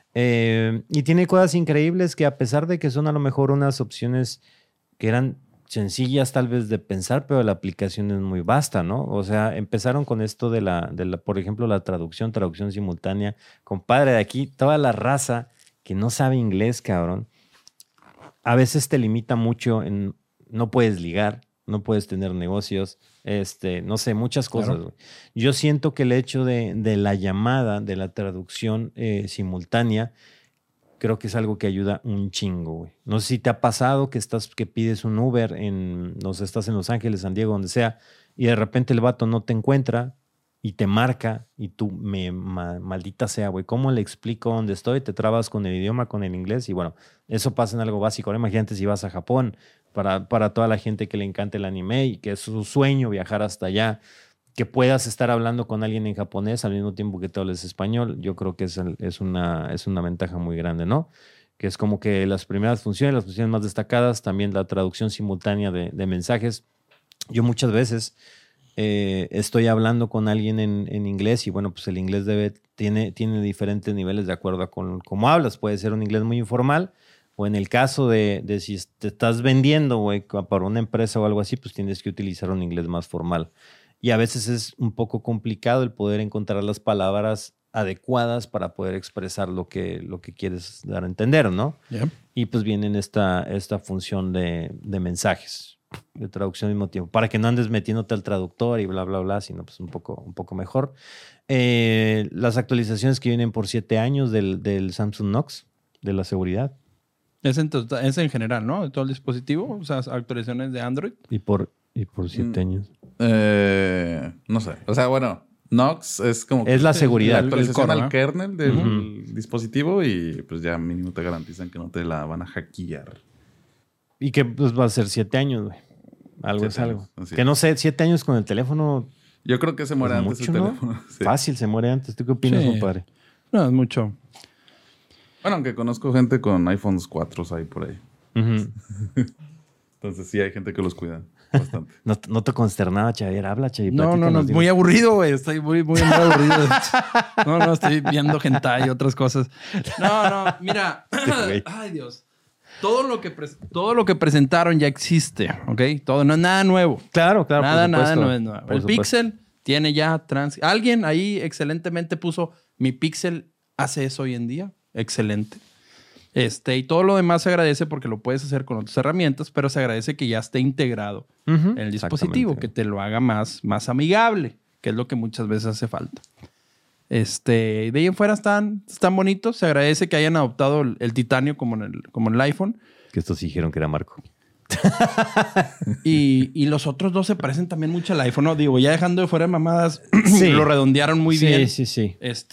Y tiene cosas increíbles que, a pesar de que son a lo mejor unas opciones que eran sencillas tal vez de pensar, pero la aplicación es muy vasta, ¿no? O sea, empezaron con esto de la por ejemplo, la traducción simultánea. Compadre, de aquí, toda la raza que no sabe inglés, cabrón, a veces te limita mucho no puedes ligar, no puedes tener negocios, no sé, muchas cosas. Claro. Yo siento que el hecho de la llamada, de la traducción simultánea, creo que es algo que ayuda un chingo, güey. No sé si te ha pasado que pides un Uber estás en Los Ángeles, San Diego, donde sea, y de repente el vato no te encuentra y te marca y tú, maldita sea, güey, ¿cómo le explico dónde estoy? Te trabas con el idioma, con el inglés, y bueno, eso pasa en algo básico. Ahora imagínate si vas a Japón, para toda la gente que le encanta el anime y que es su sueño viajar hasta allá, que puedas estar hablando con alguien en japonés al mismo tiempo que te hables español. Yo creo que es una ventaja muy grande, ¿no? Que es como que las primeras funciones, las funciones más destacadas, también la traducción simultánea de mensajes. Yo muchas veces estoy hablando con alguien en inglés y bueno, pues el inglés tiene diferentes niveles de acuerdo a cómo hablas. Puede ser un inglés muy informal, o en el caso de si te estás vendiendo, güey, para una empresa o algo así, pues tienes que utilizar un inglés más formal. Y a veces es un poco complicado el poder encontrar las palabras adecuadas para poder expresar lo que quieres dar a entender, ¿no? Yeah. Y pues viene esta función de mensajes, de traducción al mismo tiempo, para que no andes metiéndote al traductor y bla, bla, bla, sino pues un poco mejor. Las actualizaciones que vienen por 7 años del Samsung Knox, de la seguridad. Es en general, ¿no? De todo el dispositivo, o sea, actualizaciones de Android. Y por 7 años. No sé. O sea, bueno, Knox es como... Es la seguridad. La actualización al kernel del dispositivo y pues ya mínimo te garantizan que no te la van a hackear. Y que pues va a ser 7 años, güey. Algo es algo. Que no sé, 7 años con el teléfono... Yo creo que se muere antes mucho, el ¿no? teléfono. Sí. Fácil, se muere antes. ¿Tú qué opinas, compadre? No, es mucho. Bueno, aunque conozco gente con iPhones 4 ahí por ahí. Uh-huh. Entonces sí hay gente que los cuida. Bastante. No te consternaba, Xavier. Habla, Xavier. No, muy aburrido, güey. Estoy muy aburrido. No, estoy viendo hentai y otras cosas. No, mira. Ay, Dios. Todo lo que presentaron ya existe, ¿ok? Todo, no es nada nuevo. Claro. Nada no es nuevo. El Pixel tiene ya Alguien ahí excelentemente puso, mi Pixel hace eso hoy en día. Excelente. Y todo lo demás se agradece porque lo puedes hacer con otras herramientas, pero se agradece que ya esté integrado en el dispositivo, que te lo haga más amigable, que es lo que muchas veces hace falta. De ahí en fuera están bonitos. Se agradece que hayan adoptado el titanio como en el iPhone. Que estos dijeron que era Marco. y los otros dos se parecen también mucho al iPhone, ¿no? Digo, ya dejando de fuera de mamadas, lo redondearon muy bien. Sí.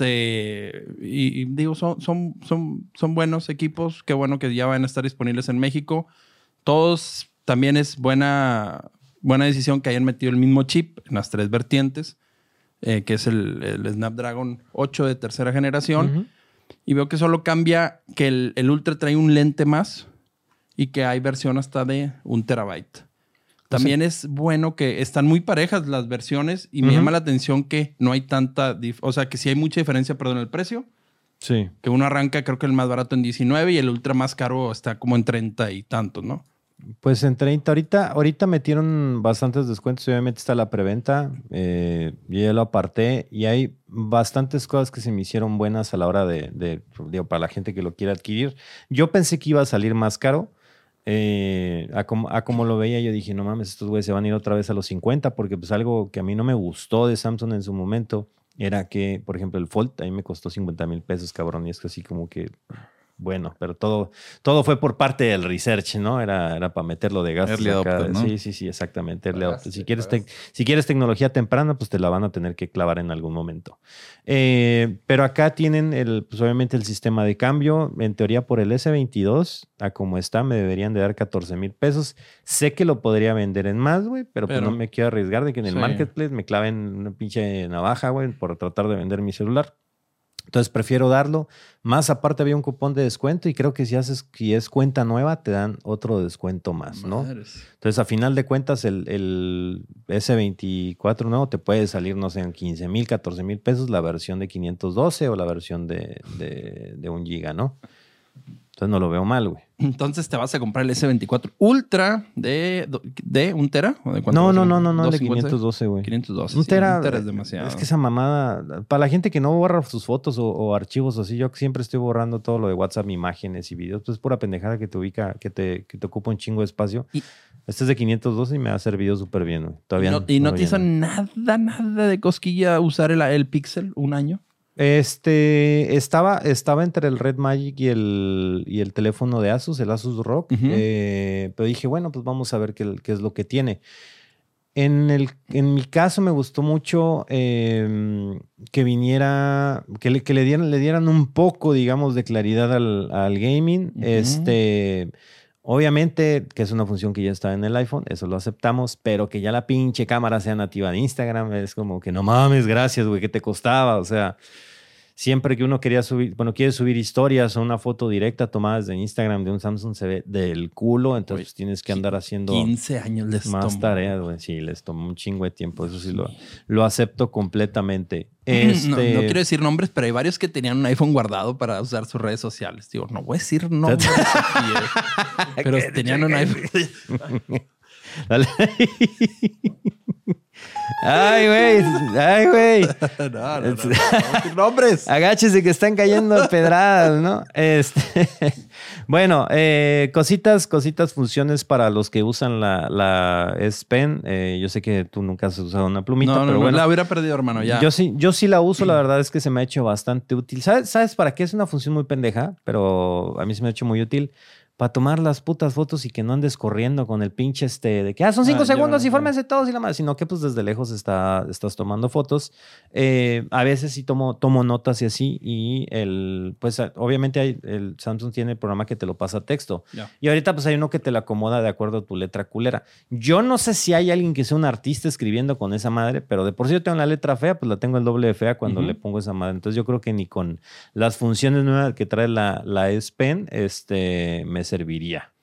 Y digo, son buenos equipos. Qué bueno que ya van a estar disponibles en México. Todos también es buena decisión que hayan metido el mismo chip en las 3 vertientes. Que es el Snapdragon 8 de tercera generación. Y veo que solo cambia que el Ultra trae un lente más y que hay versión hasta de 1 terabyte. También es bueno que están muy parejas las versiones y me llama la atención que no hay tanta... O sea, que sí hay mucha diferencia, en el precio. Sí. Que uno arranca, creo que el más barato en 19 y el Ultra más caro está como en 30 y tantos, ¿no? Pues en 30. Ahorita metieron bastantes descuentos. Obviamente está la preventa. Yo ya lo aparté. Y hay bastantes cosas que se me hicieron buenas a la hora digo, para la gente que lo quiera adquirir. Yo pensé que iba a salir más caro. A como lo veía, yo dije, no mames, estos güeyes se van a ir otra vez a los 50. Porque pues algo que a mí no me gustó de Samsung en su momento era que, por ejemplo, el Fold a mí me costó 50,000 pesos, cabrón. Y es que así como que... Bueno, pero todo fue por parte del research, ¿no? Era para meterlo de gastos. Early adopter, ¿no? Sí, exactamente. Early adopter. Si quieres tecnología temprana, pues te la van a tener que clavar en algún momento. Pero acá tienen, pues obviamente, el sistema de cambio. En teoría, por el S22, a como está, me deberían de dar 14,000 pesos. Sé que lo podría vender en más, güey, pero pues no me quiero arriesgar de que en el marketplace me claven una pinche navaja, güey, por tratar de vender mi celular. Entonces prefiero darlo. Más aparte había un cupón de descuento y creo que si es cuenta nueva te dan otro descuento más, ¿no? Madres. Entonces a final de cuentas el S24 nuevo te puede salir, no sé, en 15,000, 14,000 pesos la versión de 512 o la versión de 1 giga, ¿no? Entonces no lo veo mal, güey. Entonces te vas a comprar el S24 Ultra de 1 tera. ¿O de cuánto? No, de 512, güey. 512. 1 tera, 1 tera es demasiado. Es que esa mamada, para la gente que no borra sus fotos o archivos así, yo siempre estoy borrando todo lo de WhatsApp, imágenes y videos, pues es pura pendejada que te ubica, que te ocupa un chingo de espacio. Este es de 512 y me ha servido súper bien, güey. Todavía no te hizo nada de cosquilla usar el Pixel 1 año. Estaba entre el Red Magic y el teléfono de Asus, el Asus ROG. Pero dije, bueno, pues vamos a ver qué es lo que tiene. En mi caso me gustó mucho que viniera, que le dieran un poco, digamos, de claridad al gaming. Obviamente, que es una función que ya está en el iPhone, eso lo aceptamos, pero que ya la pinche cámara sea nativa de Instagram, es como que no mames, gracias, güey, ¿qué te costaba? O sea, siempre que uno quiere subir historias o una foto directa tomada desde Instagram de un Samsung se ve del culo, entonces tienes que andar haciendo 15 años les más tomó. tareas, güey. Sí, les tomó un chingo de tiempo, eso sí. Lo acepto completamente. No quiero decir nombres, pero hay varios que tenían un iPhone guardado para usar sus redes sociales. Digo, no voy a decir nombres aquí, pero tenían un iPhone. Dale. Ay, güey. No, nombres. Agáchese que están cayendo pedradas, ¿no? Bueno, cositas, funciones para los que usan la S Pen. Yo sé que tú nunca has usado una plumita, pero bueno. La hubiera perdido, hermano, ya. Yo sí la uso, la verdad es que se me ha hecho bastante útil. ¿Sabes para qué? Es una función muy pendeja, pero a mí se me ha hecho muy útil. Para tomar las putas fotos y que no andes corriendo con el pinche de que son 5 segundos y fórmense todos y la madre, sino que pues desde lejos estás tomando fotos. A veces sí tomo notas y así y pues obviamente el Samsung tiene el programa que te lo pasa a texto. Y ahorita pues hay uno que te lo acomoda de acuerdo a tu letra culera. Yo no sé si hay alguien que sea un artista escribiendo con esa madre, pero de por sí yo tengo la letra fea, pues la tengo el doble de fea cuando le pongo esa madre. Entonces yo creo que ni con las funciones nuevas que trae la S Pen me serviría.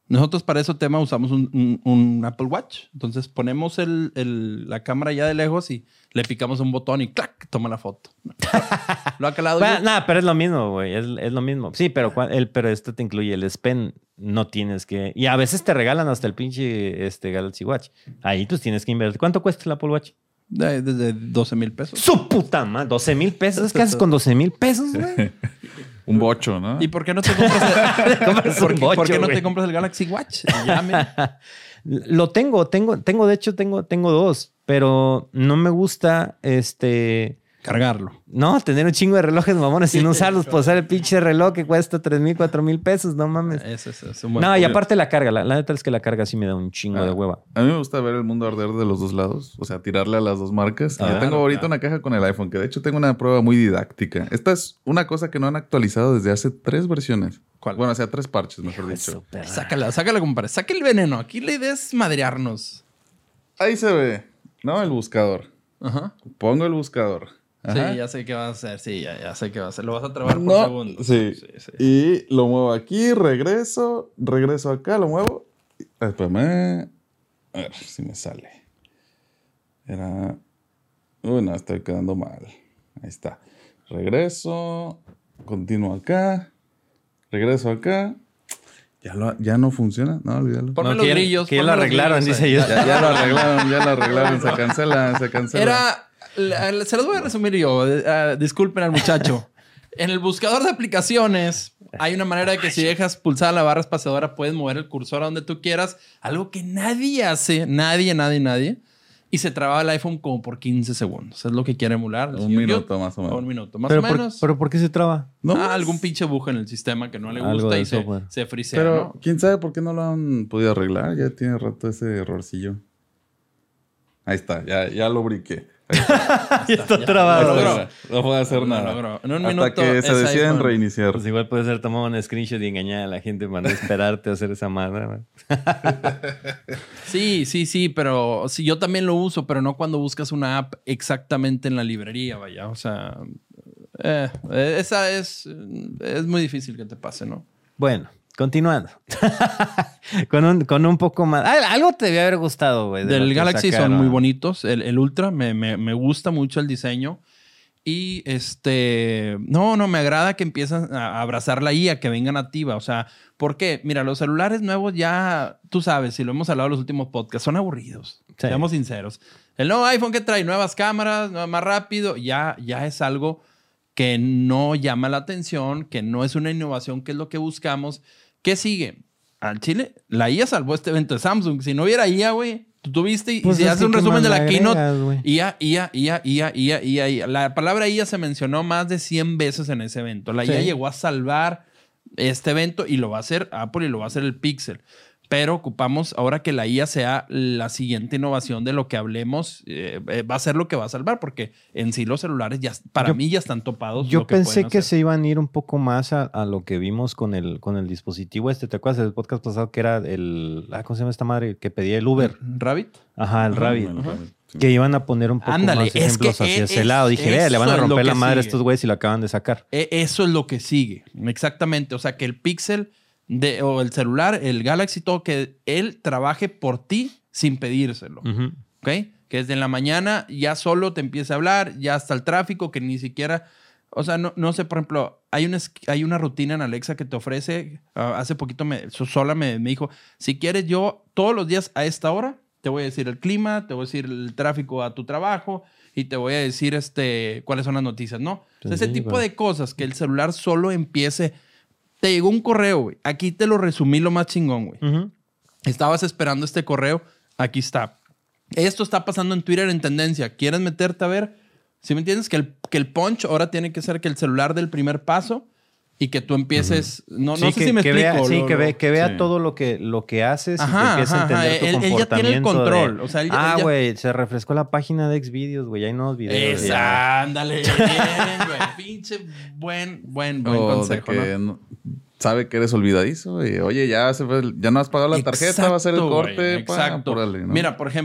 Nosotros para ese tema usamos un Apple Watch. Entonces ponemos la cámara ya de lejos y le picamos un botón y ¡clac! Toma la foto. ¿Lo ha calado? Bueno, nada, pero es lo mismo, güey. Es lo mismo. Sí, pero esto te incluye el S Pen. No tienes que... Y a veces te regalan hasta el pinche Galaxy Watch. Ahí tú tienes que invertir. ¿Cuánto cuesta el Apple Watch? Desde 12,000 pesos. ¡Su puta madre! ¿12,000 pesos? ¿Qué haces con 12,000 pesos, güey? Un bocho, ¿no? ¿Y por qué no te compras ¿por qué no güey? te compras el Galaxy Watch? Ya, mira. Lo tengo, de hecho, tengo dos, pero no me gusta Cargarlo. No, tener un chingo de relojes mamones sin usarlos, por usar el pinche reloj que cuesta 3,000, 4,000 pesos, no mames. Es un buen No, y aparte la carga, la neta es que la carga sí me da un chingo de hueva. A mí me gusta ver el mundo arder de los dos lados, o sea, tirarle a las dos marcas. Yo tengo ahorita una caja con el iPhone, que de hecho tengo una prueba muy didáctica. Esta es una cosa que no han actualizado desde hace 3 versiones. ¿Cuál? Bueno, o sea, 3 parches, mejor dicho. Sácala, compadre. Saca el veneno. Aquí la idea es madrearnos. Ahí se ve, ¿no? El buscador. Ajá. Pongo el buscador. Ajá. Sí, ya sé qué va a hacer. Sí, ya sé qué va a hacer. Lo vas a trabar por segundo. Sí. Y lo muevo aquí, regreso acá, lo muevo. Espérame. A ver si me sale. Era... Uy, no, estoy quedando mal. Ahí está. Regreso. Continúo acá. Regreso acá. ¿Ya no funciona? No, olvídalo. Ponme los brillos. Que ya lo arreglaron, dice yo. Ya lo arreglaron. Se cancela. Se los voy a resumir yo. Disculpen al muchacho. En el buscador de aplicaciones hay una manera de que si dejas pulsada la barra espaciadora puedes mover el cursor a donde tú quieras. Algo que nadie hace. Nadie. Y se traba el iPhone como por 15 segundos. Es lo que quiere emular. Un minuto más o menos. Un minuto más o menos. ¿Pero por qué se traba? No, algún pinche bug en el sistema que no le gusta y se frisea. Pero ¿no? quién sabe por qué no lo han podido arreglar. Ya tiene rato ese errorcillo. Ahí está. Ya lo briqué. Ya está trabado. No puedo hacer nada. En un hasta minuto que se deciden iPhone. reiniciar. Pues igual puede ser tomar un screenshot y engañar a la gente para no esperarte a hacer esa madre, güey. Sí, pero sí, yo también lo uso, pero no cuando buscas una app exactamente en la librería, vaya. O sea, esa es muy difícil que te pase, ¿no? Bueno, continuando. con un poco más... Algo te debe haber gustado, güey. Del Galaxy son muy bonitos. El Ultra me gusta mucho el diseño. Y no, me agrada que empiezan a abrazar la IA, que venga nativa. O sea, ¿por qué? Mira, los celulares nuevos ya, tú sabes, si lo hemos hablado en los últimos podcasts, son aburridos. Sí. Seamos sinceros. El nuevo iPhone que trae nuevas cámaras, más rápido, ya es algo que no llama la atención, que no es una innovación, que es lo que buscamos. ¿Qué sigue? Al Chile, la IA salvó este evento de Samsung. Si no hubiera IA, güey, tú tuviste y se hace un resumen de la keynote. IA. La palabra IA se mencionó más de 100 veces en ese evento. La IA llegó a salvar este evento y lo va a hacer Apple y lo va a hacer el Pixel. Pero ocupamos ahora que la IA sea la siguiente innovación de lo que hablemos. Va a ser lo que va a salvar, porque en sí los celulares ya, para mí ya están topados. Yo pensé que se iban a ir un poco más a lo que vimos con el dispositivo ¿Te acuerdas del podcast pasado que era el... ¿Cómo se llama esta madre? Que pedía el Uber. ¿Rabbit? Ajá, el Rabbit. Que iban a poner un poco más ejemplos hacia ese lado. Dije, le van a romper la madre a estos güeyes y lo acaban de sacar. Eso es lo que sigue. Exactamente. O sea, que el Pixel... o el celular, el Galaxy, todo, que él trabaje por ti sin pedírselo. ¿Ok? Que desde la mañana ya solo te empieza a hablar, ya hasta el tráfico, que ni siquiera... O sea, no sé, por ejemplo, hay una rutina en Alexa que te ofrece. Hace poquito sola me dijo, si quieres yo todos los días a esta hora, te voy a decir el clima, te voy a decir el tráfico a tu trabajo y te voy a decir cuáles son las noticias, ¿no? O sea, ese tipo de cosas que el celular solo empiece... Te llegó un correo, güey. Aquí te lo resumí lo más chingón, güey. Estabas esperando este correo. Aquí está. Esto está pasando en Twitter en tendencia. ¿Quieres meterte a ver? ¿Sí me entiendes? Que el punch ahora tiene que ser que el celular dé el primer paso y que tú empieces... No sé si me explico. Que vea todo lo que haces y que empiece a entender tu comportamiento. Él ya tiene el control. O sea, güey, se refrescó la página de Xvideos, güey. Hay nuevos videos. Ándale, bien, güey. Pinche buen consejo, ¿no? Sabe que eres olvidadizo y oye, ya no has pagado la tarjeta, va a ser el corte. Exacto. Apúrale, ¿no? Mira, por ejemplo,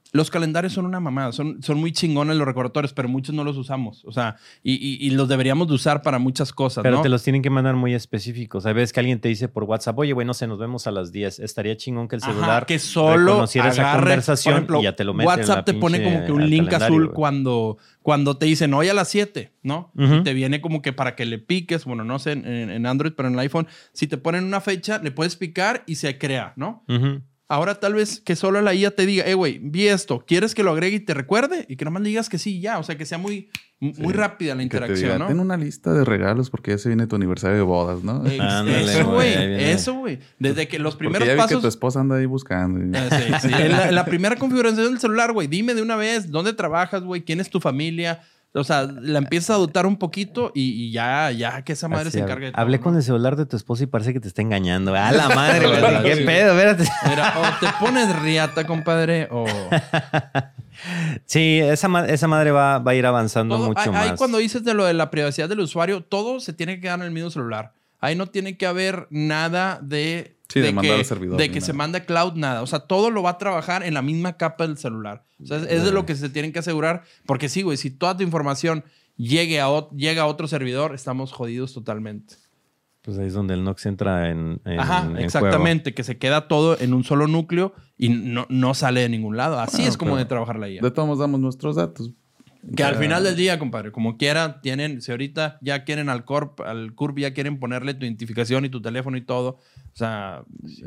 los calendarios son una mamada. Son muy chingones los recordatorios, pero muchos no los usamos. O sea, y los deberíamos de usar para muchas cosas, pero ¿no? te los tienen que mandar muy específicos. A veces que alguien te dice por WhatsApp, oye, güey, no sé, nos vemos a las 10. Estaría chingón que el celular que solo reconociera esa conversación, por ejemplo, y ya te lo mete WhatsApp te pone como que un link azul güey. cuando te dicen hoy a las 7, ¿no? Uh-huh. Y te viene como que para que le piques, bueno, no sé en Android, pero en el iPhone, si te ponen una fecha, le puedes picar y se crea, ¿no? Uh-huh. Ahora tal vez que solo la IA te diga, güey, vi esto, ¿quieres que lo agregue y te recuerde? Y que nomás le digas que sí, ya. O sea, que sea muy rápida la interacción, diga, ¿no? ten una lista de regalos porque ya se viene tu aniversario de bodas, ¿no? Eso, güey. Desde que los primeros porque ya pasos... vi que tu esposa anda ahí buscando. Sí. En la primera configuración del celular, güey, dime de una vez dónde trabajas, güey, quién es tu familia. O sea, la empiezas a dotar un poquito y ya que esa madre se encargue de todo. Hablé con el celular de tu esposa y parece que te está engañando. ¡A la madre, güey! ¿Qué pedo? Espérate. Mira, o te pones riata, compadre, o... Sí, esa madre va a ir avanzando mucho más. Ahí cuando dices de lo de la privacidad del usuario, todo se tiene que quedar en el mismo celular. Ahí no tiene que haber nada de mandar al servidor. De que se mande cloud, nada. O sea, todo lo va a trabajar en la misma capa del celular. O sea, es de lo que se tienen que asegurar. Porque sí, güey, si toda tu información llega a otro servidor, estamos jodidos totalmente. Pues ahí es donde el Nox entra en exactamente. juego. Que se queda todo en un solo núcleo y no sale de ningún lado. Así es como de trabajar la IA. De todos modos damos nuestros datos. Que al final del día, compadre, como quiera, si ahorita ya quieren al CURP ya quieren ponerle tu identificación y tu teléfono y todo. O sea...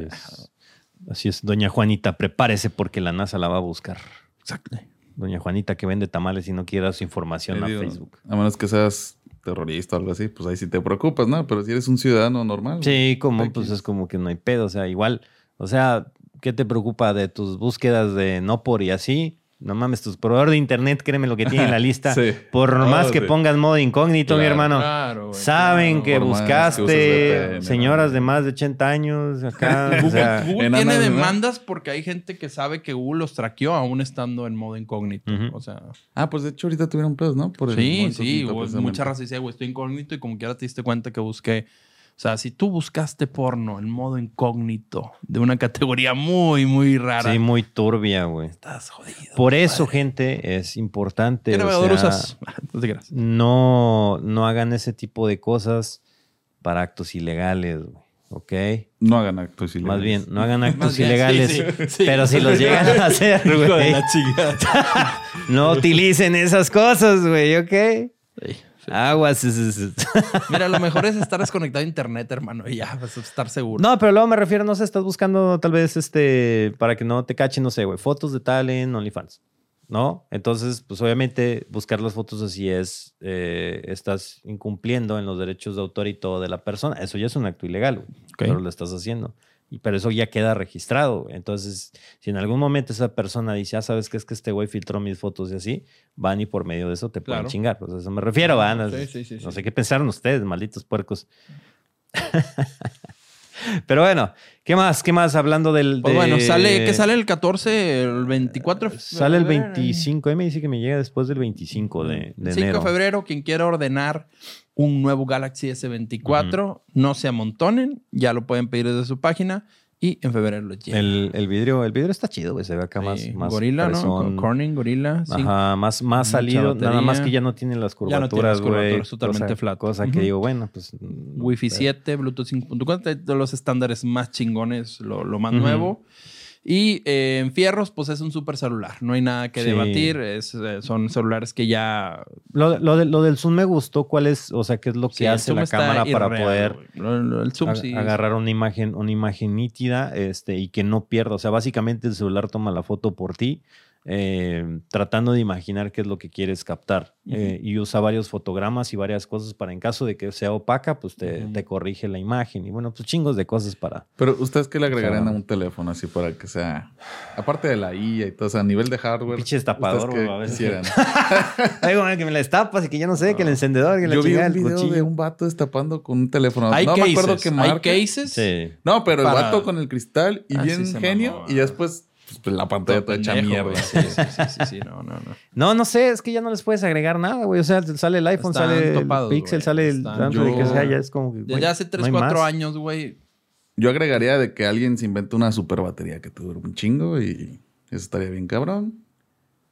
Así es. Doña Juanita, prepárese porque la NASA la va a buscar. Exacto. Doña Juanita que vende tamales y no quiere dar su información a Facebook. A menos que seas terrorista o algo así, pues ahí sí te preocupas, ¿no? Pero si eres un ciudadano normal. Sí, pues es como que no hay pedo. O sea, igual, ¿qué te preocupa de tus búsquedas de no por y así? No mames, tu proveedor de internet, créeme lo que tiene en la lista. Sí. Por más que pongas modo incógnito, mi hermano. Claro, saben que buscaste señoras de más de 80 años acá. Google tiene demandas porque hay gente que sabe que Google los traqueó aún estando en modo incógnito. Uh-huh. O sea... pues de hecho ahorita tuvieron pedos, ¿no? Sí. Mucha raza dice, güey, estoy incógnito y como quiera te diste cuenta que busqué. O sea, si tú buscaste porno en modo incógnito de una categoría muy, muy rara. Sí, muy turbia, güey. Estás jodido. Por eso, gente, es importante. ¿Qué navegador usas? No hagan ese tipo de cosas para actos ilegales, güey. ¿Ok? No hagan actos ilegales. Más bien, no hagan actos ilegales. Sí. Pero si los llegan a hacer, güey. Hijo de la chingada. No utilicen esas cosas, güey, ¿ok? Sí. Aguas. Mira, lo mejor es estar desconectado a internet, hermano, y ya, vas a estar seguro. No, pero luego me refiero, no sé, estás buscando tal vez para que no te cachen, no sé, güey, fotos de tal en OnlyFans, ¿no? Entonces, pues obviamente buscar las fotos así estás incumpliendo en los derechos de autor y todo de la persona. Eso ya es un acto ilegal, güey, pero lo estás haciendo. Pero eso ya queda registrado. Entonces, si en algún momento esa persona dice, ¿sabes qué? Es que este güey filtró mis fotos y así, van y por medio de eso te pueden chingar. Pues a eso me refiero, van. Sí. No sé qué pensaron ustedes, malditos puercos. Pero bueno, ¿qué más? Hablando del... Pues bueno, ¿qué sale el 14, el 24? Sale el 25. Me dice que me llega después del 25 de enero. 5 de febrero, quien quiera ordenar un nuevo Galaxy S24, no se amontonen, ya lo pueden pedir desde su página y en febrero lo llega. El vidrio está chido, güey, se ve acá más Gorila, ¿no? Corning, Gorila. Sí. Ajá, más salido, nada más que ya no tiene las curvaturas, güey. Totalmente flat. Cosa que digo, bueno, pues... Wi-Fi 7, Bluetooth 5.4, de los estándares más chingones, lo más nuevo. Y en fierros, pues es un súper celular. No hay nada que debatir. Son celulares que ya... Lo del zoom me gustó. ¿Cuál es? O sea, ¿qué es lo que hace la cámara para poder el zoom, agarrar una imagen nítida y que no pierda? O sea, básicamente el celular toma la foto por ti. Tratando de imaginar qué es lo que quieres captar. Y usa varios fotogramas y varias cosas para en caso de que sea opaca, pues te corrige la imagen. Y bueno, pues chingos de cosas para... Pero ¿ustedes qué le agregarían a un teléfono así para que sea... Aparte de la IA y todo, o sea, a nivel de hardware... Pinche destapador, güey, a ver si... Algo que me la destapas y que ya no sé, que el encendedor, que la chingada, el cuchillo. Yo vi un video de un vato destapando con un teléfono. ¿Hay cases? Me acuerdo qué marca. ¿Hay cases? Sí. No, pero el vato con el cristal y bien sí genio y después... Pues la pantalla toda hecha mierda. Sí, No sé, es que ya no les puedes agregar nada, güey. O sea, sale el iPhone, sale el Pixel, güey. sale el Android, que sea, ya es como que... Desde hace 3-4 años, güey. Yo agregaría de que alguien se invente una super batería que te dure un chingo y eso estaría bien cabrón.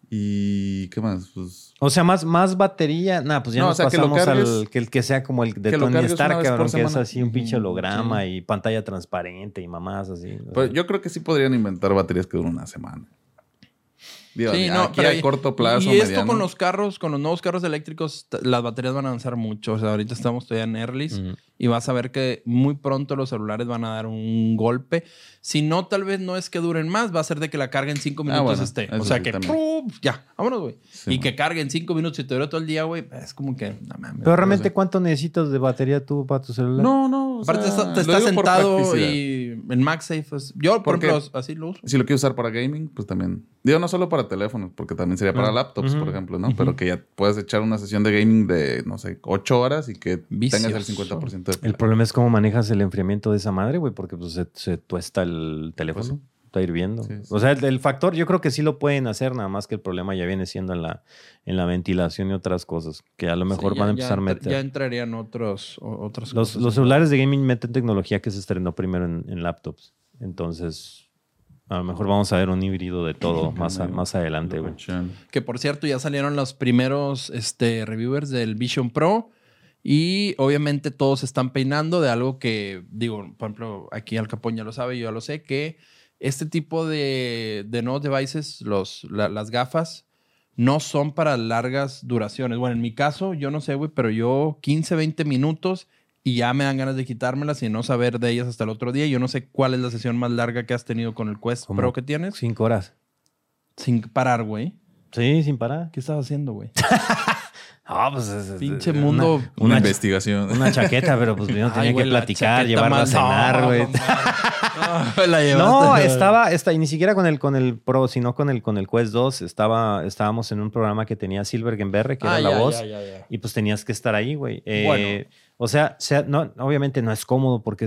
¿Y qué más? Pues... O sea, más batería. Nah, pues ya nos pasamos que sea como el de Tony Stark, cabrón, que es así un pinche holograma y pantalla transparente y mamás así. Pues yo creo que sí podrían inventar baterías que duren una semana. Digo, sí, aquí a corto plazo. Y esto con los nuevos carros eléctricos, las baterías van a avanzar mucho. O sea, ahorita estamos todavía en Earlys y vas a ver que muy pronto los celulares van a dar un golpe. Si no, tal vez no es que duren más, va a ser de que la carga en 5 minutos esté. O sea, sí, que ya, vámonos, güey. Sí, y que cargue en 5 minutos y te dure todo el día, güey. Es como que, no mames. Pero realmente, ¿cuánto necesitas de batería tú para tu celular? No. Aparte, te estás sentado y en MagSafe. Pues, yo, por ejemplo, así lo uso. Si lo quieres usar para gaming, pues también. Digo, no solo para teléfonos, porque también sería para laptops, por ejemplo, ¿no? Pero que ya puedes echar una sesión de gaming de, no sé, 8 horas y que tengas el 50% de pila. El problema es cómo manejas el enfriamiento de esa madre, güey, porque pues, se tuesta el teléfono. Pues, está hirviendo. Sí. O sea, el factor yo creo que sí lo pueden hacer, nada más que el problema ya viene siendo en la ventilación y otras cosas, que a lo mejor van a empezar a meter. Ya entrarían otras cosas. Los celulares de gaming meten tecnología que se estrenó primero en laptops. Entonces, a lo mejor vamos a ver un híbrido de todo más adelante, güey. Que por cierto, ya salieron los primeros reviewers del Vision Pro. Y obviamente todos se están peinando de algo que, digo, por ejemplo, aquí Al Capón ya lo sabe, yo ya lo sé, que este tipo de nuevos devices, las gafas, no son para largas duraciones. Bueno, en mi caso, yo no sé, güey, pero yo 15, 20 minutos y ya me dan ganas de quitármelas y no saber de ellas hasta el otro día. Yo no sé cuál es la sesión más larga que has tenido con el Quest Pro que tienes. 5 horas. Sin parar, güey. Sí, sin parar. ¿Qué estabas haciendo, güey? Pues pinche mundo. Una investigación. Una chaqueta, pero pues primero tenía que platicar, llevarla a cenar, güey. No, estaba, y ni siquiera con el Pro, sino con el Quest 2. Estábamos en un programa que tenía Silvergenberre, que era la voz. Y pues tenías que estar ahí, güey. Bueno. O sea, no, obviamente no es cómodo porque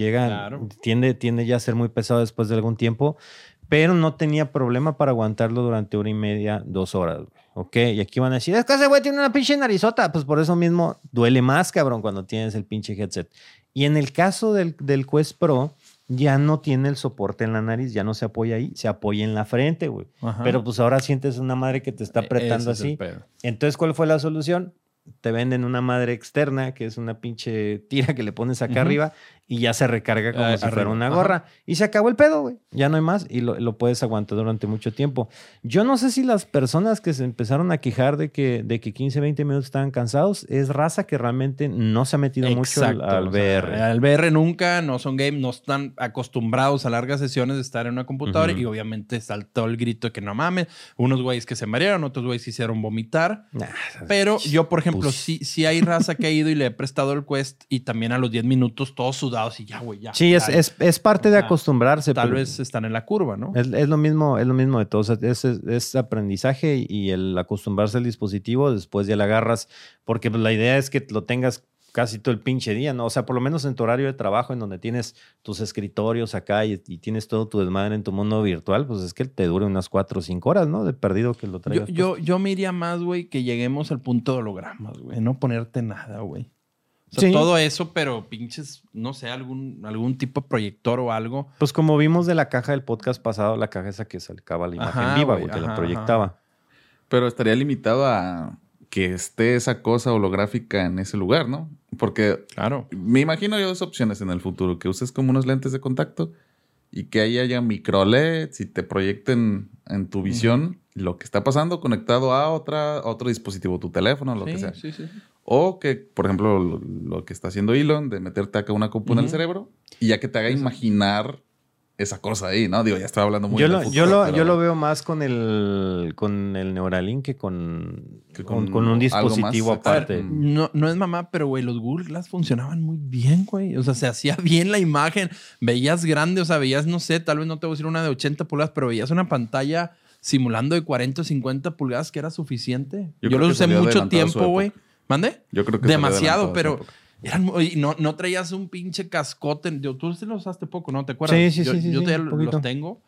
tiende ya a ser muy pesado después de algún tiempo. Pero no tenía problema para aguantarlo durante 1:30, 2 horas, güey. Ok, y aquí van a decir, es que ese güey tiene una pinche narizota. Pues por eso mismo duele más, cabrón, cuando tienes el pinche headset. Y en el caso del Quest Pro, ya no tiene el soporte en la nariz, ya no se apoya ahí, se apoya en la frente, güey. Pero pues ahora sientes una madre que te está apretando así. Entonces, ¿cuál fue la solución? Te venden una madre externa, que es una pinche tira que le pones acá arriba y ya se recarga como si fuera una gorra. Y se acabó el pedo, güey. Ya no hay más y lo puedes aguantar durante mucho tiempo. Yo no sé si las personas que se empezaron a quejar de que 15, 20 minutos estaban cansados, es raza que realmente no se ha metido mucho al VR. Al VR nunca, no son game, no están acostumbrados a largas sesiones de estar en una computadora y obviamente saltó el grito de que no mames. Unos güeyes que se marearon, otros güeyes hicieron vomitar. Pero yo, por ejemplo, sí hay raza que ha ido y le he prestado el Quest y también a los 10 minutos todos sudados y ya, güey, ya. Sí, es parte de acostumbrarse. Tal vez están en la curva, ¿no? Es lo mismo de todo. O sea, es aprendizaje y el acostumbrarse al dispositivo, después ya le agarras, porque pues, la idea es que lo tengas casi todo el pinche día, ¿no? O sea, por lo menos en tu horario de trabajo, en donde tienes tus escritorios acá y tienes todo tu desmadre en tu mundo virtual, pues es que te dure unas 4 o 5 horas, ¿no? De perdido que lo traigas. Yo me iría más, güey, que lleguemos al punto de hologramas, güey. No ponerte nada, güey. O sea, todo eso, pero pinches, no sé, algún tipo de proyector o algo. Pues como vimos de la caja del podcast pasado, la caja esa que sacaba la imagen viva, güey, que la proyectaba. Pero estaría limitado a que esté esa cosa holográfica en ese lugar, ¿no? Porque me imagino yo 2 opciones en el futuro. Que uses como unos lentes de contacto y que ahí haya micro LEDs y te proyecten en tu visión lo que está pasando conectado a otro dispositivo, tu teléfono, lo que sea. Sí. O que, por ejemplo, lo que está haciendo Elon, de meterte acá una compu en el cerebro y ya que te haga imaginar esa cosa ahí, ¿no? Digo, ya estaba hablando muy del futuro, yo lo veo más con el Neuralink que con un dispositivo aparte. No es mamá, pero, güey, los Google Glass funcionaban muy bien, güey. O sea, se hacía bien la imagen. Veías grande, o sea, veías, no sé, tal vez no te voy a decir una de 80 pulgadas, pero veías una pantalla simulando de 40 o 50 pulgadas que era suficiente. Yo lo usé mucho tiempo, güey. ¿Mande? Yo creo que demasiado, pero eran no traías un pinche cascote. Tú sí lo usaste poco, ¿no? ¿Te acuerdas? Sí. Yo todavía los tengo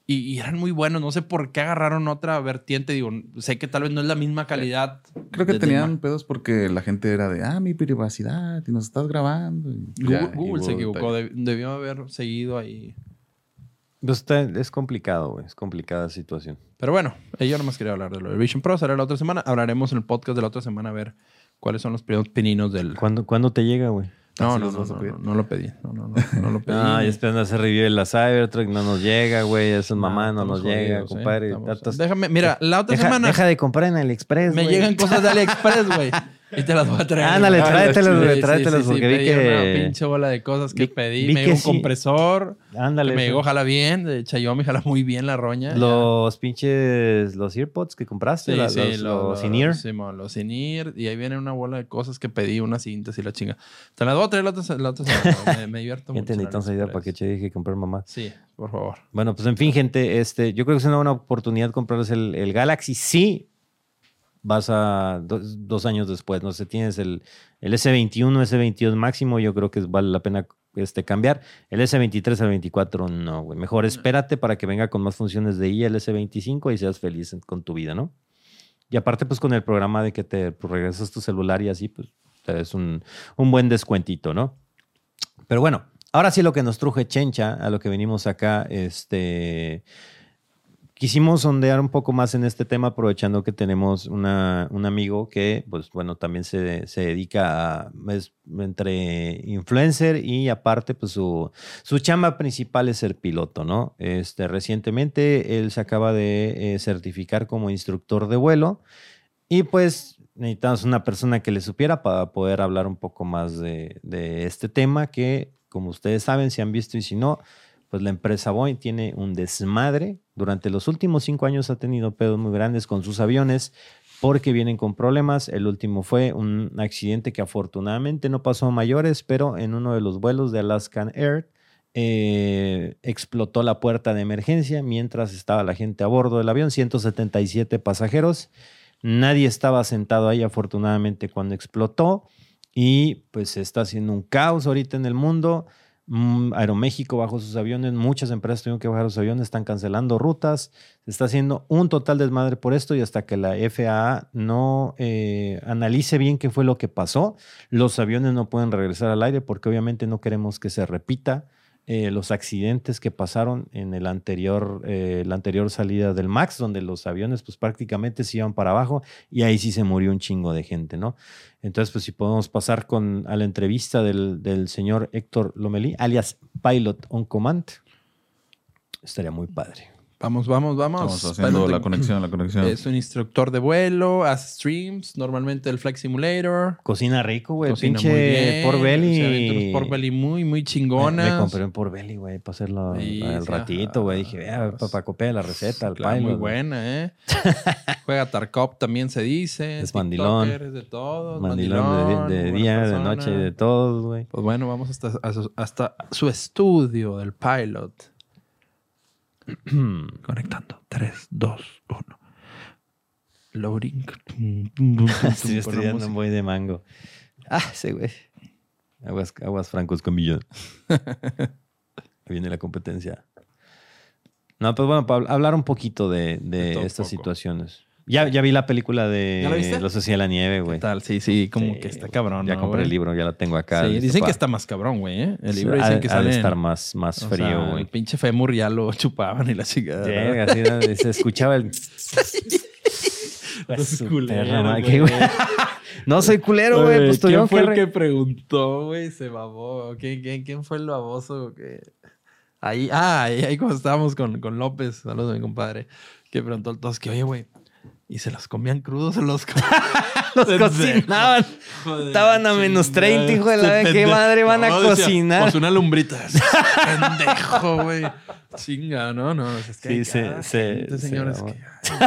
y eran muy buenos. No sé por qué agarraron otra vertiente. Digo, sé que tal vez no es la misma calidad. Creo que tenían pedos porque la gente era de, mi privacidad y nos estás grabando. Google se equivocó. Debió haber seguido ahí. Pues es complicado, güey. Es complicada la situación. Pero bueno, yo nomás quería hablar de lo del Vision Pro. Será la otra semana. Hablaremos en el podcast de la otra semana a ver cuáles son los primeros pininos del... ¿Cuándo te llega, güey? No lo pedí. No lo pedí. Ah, y esperando hacer review de la Cybertruck, no nos llega, güey. Eso es mamá, no nos llega, compadre. Déjame, mira, la otra semana... Deja de comprar en AliExpress, me llegan cosas de AliExpress, güey. Y te las voy a traer. Ándale, tráetelas, porque vi que... una pinche bola de cosas que pedí. Me llegó un compresor. Ándale. Que me llegó, jala bien. De Xiaomi, jala muy bien la roña. Los AirPods que compraste. Los in-ear. Sí, los in-ear. Y ahí viene una bola de cosas que pedí, unas cintas y la chinga. Te las voy a traer la otra semana. Me divierto mucho. Necesitamos ayuda para que Che dije comprar mamá. Sí, por favor. Bueno, pues en fin, gente. Yo creo que es una buena oportunidad comprarles el Galaxy. Sí. Vas a 2 años después, no sé, tienes el S21, S22 máximo, yo creo que vale la pena cambiar. El S23 al 24 no, güey. Mejor espérate para que venga con más funciones de IA el S25 y seas feliz con tu vida, ¿no? Y aparte, pues con el programa de que te regresas tu celular y así, pues te des un buen descuentito, ¿no? Pero bueno, ahora sí lo que nos truje Chencha, a lo que venimos acá, quisimos sondear un poco más en este tema, aprovechando que tenemos un amigo que, pues bueno, también se dedica entre influencer y aparte, pues su chamba principal es ser piloto, ¿no? Recientemente él se acaba de certificar como instructor de vuelo y pues necesitamos una persona que le supiera para poder hablar un poco más de este tema que, como ustedes saben, si han visto y si no, pues la empresa Boeing tiene un desmadre. Durante los últimos 5 años ha tenido pedos muy grandes con sus aviones porque vienen con problemas. El último fue un accidente que afortunadamente no pasó a mayores, pero en uno de los vuelos de Alaskan Air explotó la puerta de emergencia mientras estaba la gente a bordo del avión, 177 pasajeros. Nadie estaba sentado ahí afortunadamente cuando explotó y pues se está haciendo un caos ahorita en el mundo. Aeroméxico bajó sus aviones, muchas empresas tuvieron que bajar sus aviones, están cancelando rutas, se está haciendo un total desmadre por esto y hasta que la FAA no analice bien qué fue lo que pasó, los aviones no pueden regresar al aire porque obviamente no queremos que se repita los accidentes que pasaron en la anterior salida del MAX, donde los aviones pues prácticamente se iban para abajo y ahí sí se murió un chingo de gente, ¿no? Entonces, pues si podemos pasar a la entrevista del señor Héctor Lomelí, alias Pilot on Command, estaría muy padre. Vamos. Estamos haciendo la conexión. Es un instructor de vuelo, hace streams, normalmente el Flight Simulator. Cocina rico, güey. Pinche Pork Belly. Pork Belly muy, muy chingonas. Me compré un Pork Belly, güey, para hacerlo al ratito, güey. Dije, para copiar la receta, al Pilot. Muy buena, ¿eh? Juega Tarkov, también se dice. Es mandilón. Es de todos. Mandilón de día, de noche, de todos, güey. Pues bueno, vamos hasta su estudio del Pilot. Conectando. 3, 2, 1. Loading. Estoy estudiando un boy de mango. Sí, güey. Aguas francos con millón. Ahí viene la competencia. No, pues bueno, para hablar un poquito de estas situaciones. Ya vi la película de Los Socios de la Nieve, güey. ¿Qué tal? Sí, como que está cabrón. Ya compré el libro, ya lo tengo acá. Sí, dicen que está más cabrón, güey. El libro dicen que sale. Ha de estar más frío, güey. El pinche fémur ya lo chupaban y la chingada. Sí, se escuchaba el. No soy culero, güey. Pues ¿quién fue el que preguntó, güey? Se babó. ¿Quién fue el baboso que... Ahí cuando estábamos con López, saludos a mi compadre, que preguntó el tos que, oye, güey, ¿y se los comían crudos o los cocinaban? Joder, estaban a menos 30, hijo de la vez. ¿Qué madre van a cocinar? Pues una lumbrita. Pendejo, güey. Chinga, ¿no? Es que señores que...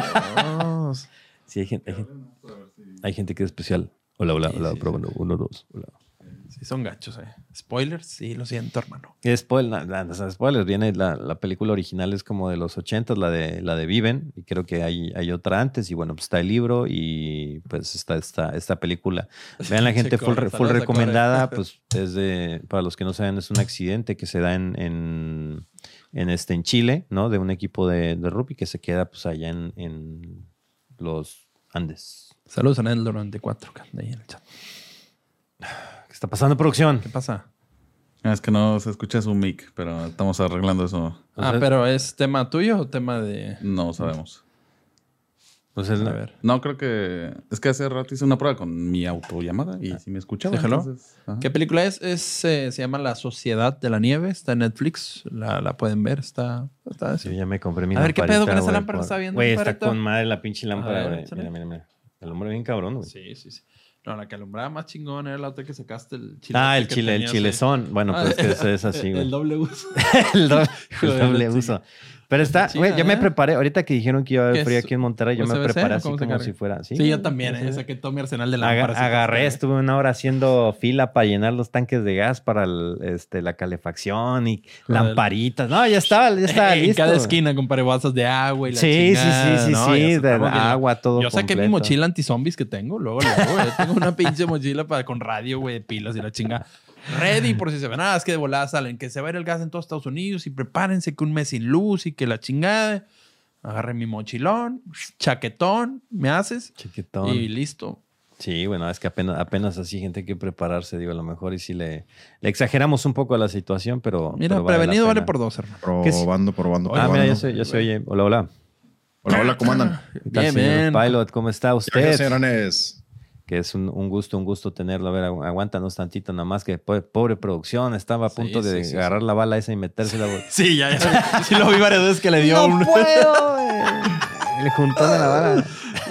Sí, hay gente que es especial. Hola, prueba 1, 2. Hola. Sí, son gachos, Spoilers, sí, lo siento, hermano. Spoilers. Viene la película original, es como de los 80s, la de Viven, y creo que hay otra antes, y bueno, pues está el libro y pues está esta película. Vean, la gente full recomendada, pues para los que no saben, es un accidente que se da en Chile, ¿no? De un equipo de rugby que se queda pues allá en los Andes. Saludos a Nel 94, de ahí en el chat. ¿Qué está pasando, producción? ¿Qué pasa? Es que no se escucha su mic, pero estamos arreglando eso. ¿Pero es tema tuyo o tema de...? No sabemos. Pues a ver. No, creo que... Es que hace rato hice una prueba con mi autollamada y si me escuchaba. Déjalo. Entonces, ¿Qué película es? Se llama La Sociedad de la Nieve. Está en Netflix. La pueden ver. Está sí, ya me compré mi lamparita. A ver, ¿qué pedo con esa lámpara? ¿Está viendo? Güey, está con madre la pinche lámpara, güey. Mira. El hombre bien cabrón, güey. Sí. No, la que alumbraba más chingón era la otra que sacaste el chile. El chilezón. Bueno, pues que es así, güey. El doble uso. el doble uso. Pero está, güey, ya me preparé. Ahorita que dijeron que iba a haber frío aquí en Monterrey, yo me preparé así como si fuera. Sí, yo también. Saqué todo mi arsenal de lámparas. Agarré, estuve una hora haciendo fila para llenar los tanques de gas para la calefacción y lamparitas. No, ya estaba listo. En cada esquina, compadre, bolsas de agua y la chingada. Sí, de agua, todo. Yo saqué mi mochila anti-zombies que tengo. Luego, güey. Tengo una pinche mochila con radio, güey, de pilas y la chingada. Ready por si se ven. Es que de volada salen. Que se va a ir el gas en todos Estados Unidos y prepárense que un mes sin luz y que la chingada. Agarré mi mochilón, chaquetón, me haces. Chaquetón. Y listo. Sí, bueno, es que apenas así gente hay que prepararse, digo, a lo mejor y si le exageramos un poco a la situación, pero... Mira, prevenido vale por dos, hermano. Probando. Mira, ya se oye. Hola. Hola, ¿cómo andan? Bien. Pilot, ¿cómo está usted? Gracias, señores. Que es un gusto tenerlo. A ver, aguántanos tantito nada más, que pobre producción. Estaba a punto de agarrar la bala esa y metérsela. Sí, ya. Sí lo vi varias veces que le dio ¡No puedo! El juntón de la bala.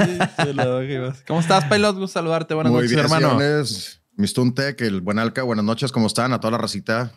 ¿Cómo estás, Pilot? Gusto saludarte. Buenas noches, hermano. Muy bien, Mr. Untec, el buen Alca. Buenas noches, ¿cómo están? A toda la racita,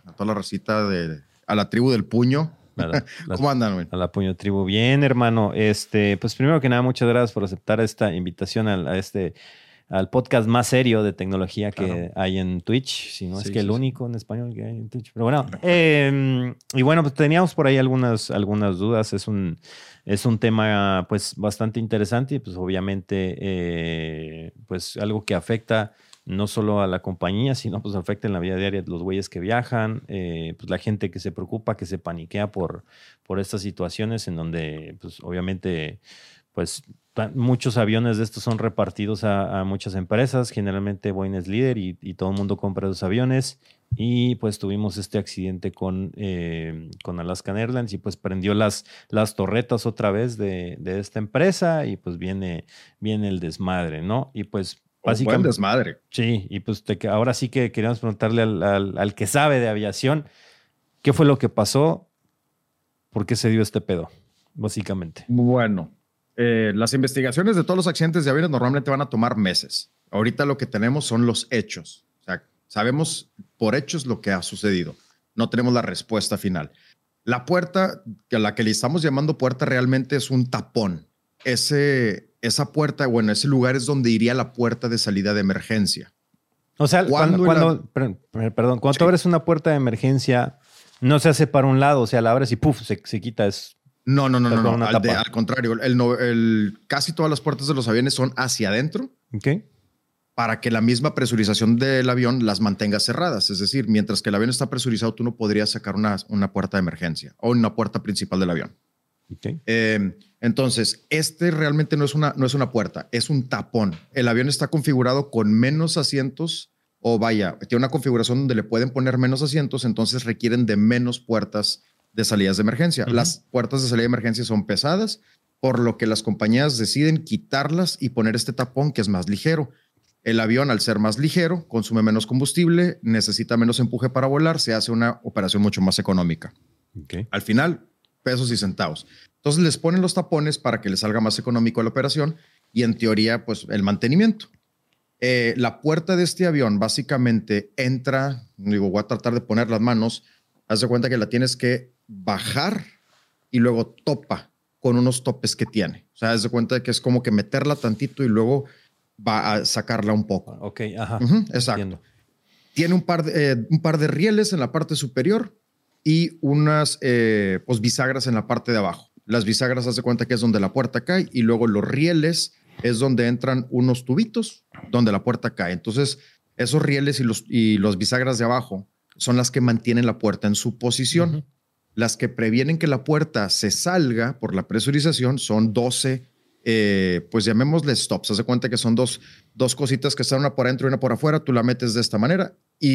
a la tribu del puño. ¿Cómo andan, güey? A la puño tribu. Bien, hermano. Pues primero que nada, muchas gracias por aceptar esta invitación al podcast más serio de tecnología que hay en Twitch, si no es que el único en español que hay en Twitch. Pero bueno, y bueno, pues teníamos por ahí algunas dudas. Es un tema pues bastante interesante y pues obviamente pues algo que afecta no solo a la compañía, sino pues afecta en la vida diaria de los güeyes que viajan, pues la gente que se preocupa, que se paniquea por estas situaciones en donde pues obviamente pues muchos aviones de estos son repartidos a muchas empresas. Generalmente Boeing es líder y todo el mundo compra esos aviones. Y pues tuvimos este accidente con Alaska Airlines y pues prendió las torretas otra vez de esta empresa y pues viene el desmadre, ¿no? Y pues básicamente... Buen desmadre. Sí, y pues ahora sí que queríamos preguntarle al que sabe de aviación, ¿qué fue lo que pasó? ¿Por qué se dio este pedo? Básicamente. Bueno... las investigaciones de todos los accidentes de aviones normalmente van a tomar meses. Ahorita lo que tenemos son los hechos. O sea, sabemos por hechos lo que ha sucedido. No tenemos la respuesta final. La puerta, a la que le estamos llamando puerta, realmente es un tapón. Esa puerta, bueno, ese lugar es donde iría la puerta de salida de emergencia. O sea, cuando tú abres una puerta de emergencia, no se hace para un lado, o sea, la abres y ¡puf! Se quita. No. Al contrario, casi todas las puertas de los aviones son hacia adentro. Okay. Para que la misma presurización del avión las mantenga cerradas. Es decir, mientras que el avión está presurizado, tú no podrías sacar una puerta de emergencia o una puerta principal del avión. Okay. Entonces, realmente no es una puerta, es un tapón. El avión está configurado con menos asientos tiene una configuración donde le pueden poner menos asientos, entonces requieren de menos puertas de salidas de emergencia. Uh-huh. Las puertas de salida de emergencia son pesadas, por lo que las compañías deciden quitarlas y poner este tapón que es más ligero. El avión, al ser más ligero, consume menos combustible, necesita menos empuje para volar, se hace una operación mucho más económica. Okay. Al final, pesos y centavos. Entonces les ponen los tapones para que les salga más económico la operación y en teoría, pues el mantenimiento. La puerta de este avión básicamente entra, voy a tratar de poner las manos, haz de cuenta que la tienes que bajar y luego topa con unos topes que tiene. O sea, haz de cuenta que es como que meterla tantito y luego va a sacarla un poco. Ok, ajá. Uh-huh, exacto. Entiendo. Tiene un par de rieles en la parte superior y unas pues bisagras en la parte de abajo. Las bisagras, haz de cuenta que es donde la puerta cae y luego los rieles es donde entran unos tubitos donde la puerta cae. Entonces, esos rieles y los bisagras de abajo son las que mantienen la puerta en su posición. Uh-huh. Las que previenen que la puerta se salga por la presurización son 12, pues llamémosle stops. Haz de cuenta que son dos cositas que están una por adentro y una por afuera. Tú la metes de esta manera y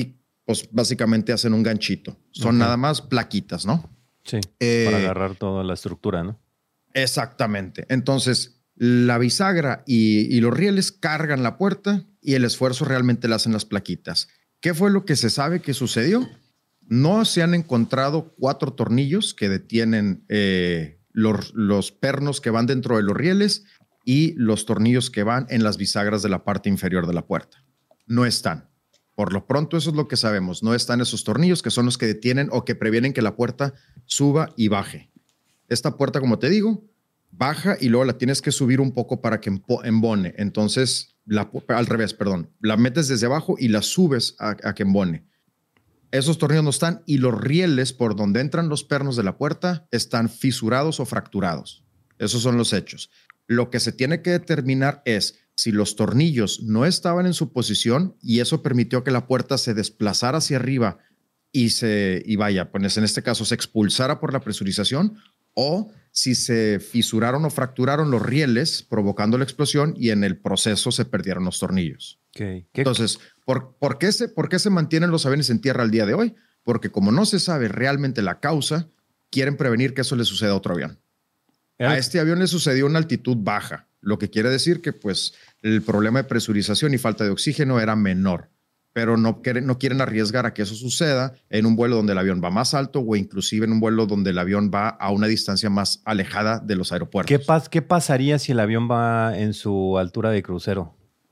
pues básicamente hacen un ganchito. Son nada más plaquitas, ¿no? Sí, para agarrar toda la estructura, ¿no? Exactamente. Entonces, la bisagra y los rieles cargan la puerta y el esfuerzo realmente lo hacen las plaquitas. ¿Qué fue lo que se sabe que sucedió? No se han encontrado 4 tornillos que detienen los pernos que van dentro de los rieles y los tornillos que van en las bisagras de la parte inferior de la puerta. No están. Por lo pronto, eso es lo que sabemos. No están esos tornillos que son los que detienen o que previenen que la puerta suba y baje. Esta puerta, como te digo, baja y luego la tienes que subir un poco para que embone. Entonces, al revés, perdón. La metes desde abajo y la subes a que embone. Esos tornillos no están y los rieles por donde entran los pernos de la puerta están fisurados o fracturados. Esos son los hechos. Lo que se tiene que determinar es si los tornillos no estaban en su posición y eso permitió que la puerta se desplazara hacia arriba y vaya, pues en este caso se expulsara por la presurización, o si se fisuraron o fracturaron los rieles provocando la explosión y en el proceso se perdieron los tornillos. Okay. Entonces, ¿por qué se mantienen los aviones en tierra al día de hoy? Porque como no se sabe realmente la causa, quieren prevenir que eso le suceda a otro avión. A este avión le sucedió una altitud baja, lo que quiere decir que pues el problema de presurización y falta de oxígeno era menor, pero no quieren arriesgar a que eso suceda en un vuelo donde el avión va más alto o inclusive en un vuelo donde el avión va a una distancia más alejada de los aeropuertos. ¿Qué pasaría si el avión va en su altura de crucero?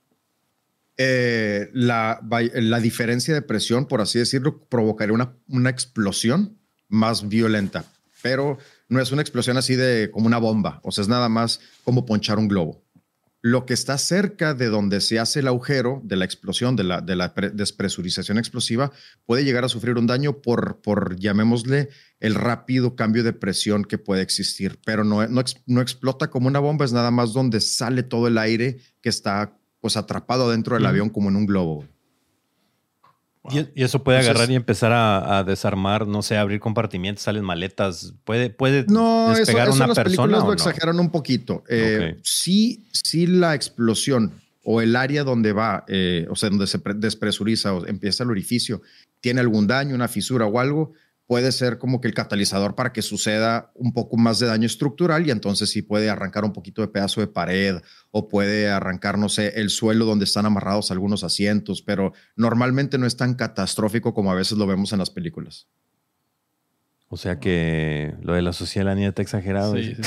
La diferencia de presión, por así decirlo, provocaría una explosión más violenta, pero no es una explosión así de como una bomba, o sea, es nada más como ponchar un globo. Lo que está cerca de donde se hace el agujero de la explosión, de la despresurización explosiva, puede llegar a sufrir un daño por llamémosle, el rápido cambio de presión que puede existir, pero no explota como una bomba, es nada más donde sale todo el aire que está pues atrapado dentro del avión como en un globo. Wow. Y eso puede agarrar y empezar a desarmar, no sé, abrir compartimientos, salen maletas. ¿Puede despegar eso una las persona películas o lo no? exageran un poquito. Okay. Sí la explosión o el área donde va, o sea, donde se despresuriza o empieza el orificio, tiene algún daño, una fisura o algo, puede ser como que el catalizador para que suceda un poco más de daño estructural y entonces sí puede arrancar un poquito de pedazo de pared o puede arrancar, no sé, el suelo donde están amarrados algunos asientos, pero normalmente no es tan catastrófico como a veces lo vemos en las películas. O sea que lo de la sociedad de la niña está exagerado. Sí,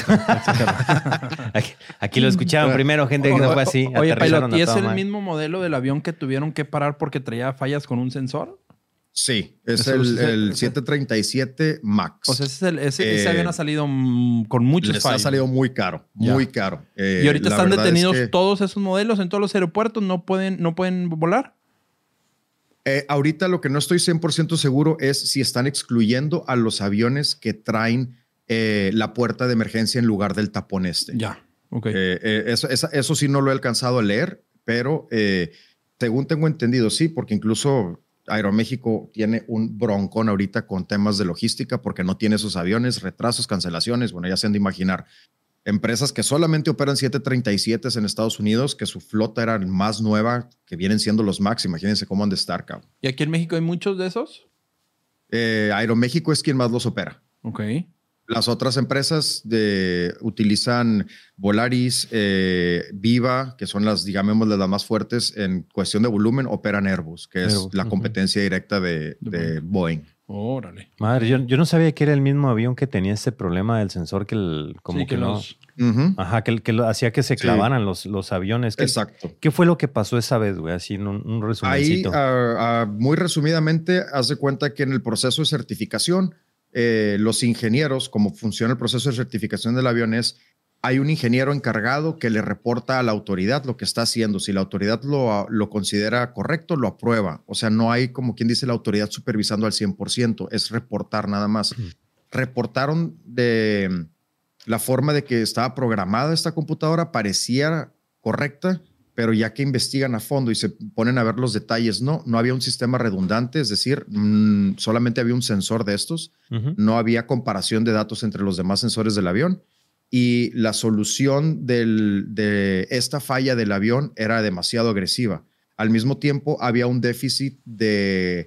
aquí lo escucharon primero, gente que no fue así. Oye, Pilot, ¿y es el mismo modelo del avión que tuvieron que parar porque traía fallas con un sensor? Sí, es el 737 MAX. O sea, ese avión ha salido con muchos fallos. Ha salido muy caro, muy caro. ¿Y ahorita están detenidos todos esos modelos en todos los aeropuertos? ¿No pueden volar? Ahorita lo que no estoy 100% seguro es si están excluyendo a los aviones que traen la puerta de emergencia en lugar del tapón este. Ya, ok. Eso sí no lo he alcanzado a leer, pero según tengo entendido, sí, porque incluso Aeroméxico tiene un broncón ahorita con temas de logística porque no tiene esos aviones, retrasos, cancelaciones. Bueno, ya se han de imaginar. Empresas que solamente operan 737s en Estados Unidos, que su flota era más nueva, que vienen siendo los MAX. Imagínense cómo han de estar, cabrón. ¿Y aquí en México hay muchos de esos? Aeroméxico es quien más los opera. Ok. Las otras empresas utilizan Volaris, Viva, que son las más fuertes en cuestión de volumen, operan Airbus, que es la competencia directa de Boeing. Órale. Madre, yo no sabía que era el mismo avión que tenía ese problema del sensor que hacía que se clavaran los aviones. Exacto. ¿Qué fue lo que pasó esa vez, güey? Así en un resumencito. Ahí, muy resumidamente, haz de cuenta que en el proceso de certificación, los ingenieros, como funciona el proceso de certificación del avión es, hay un ingeniero encargado que le reporta a la autoridad lo que está haciendo. Si la autoridad lo considera correcto, lo aprueba. O sea, no hay, como quien dice, la autoridad supervisando al 100%. Es reportar nada más. Reportaron de la forma de que estaba programada esta computadora, parecía correcta, pero ya que investigan a fondo y se ponen a ver los detalles, no había un sistema redundante, es decir, solamente había un sensor de estos. No había comparación de datos entre los demás sensores del avión. Y la solución de esta falla del avión era demasiado agresiva. Al mismo tiempo, había un déficit de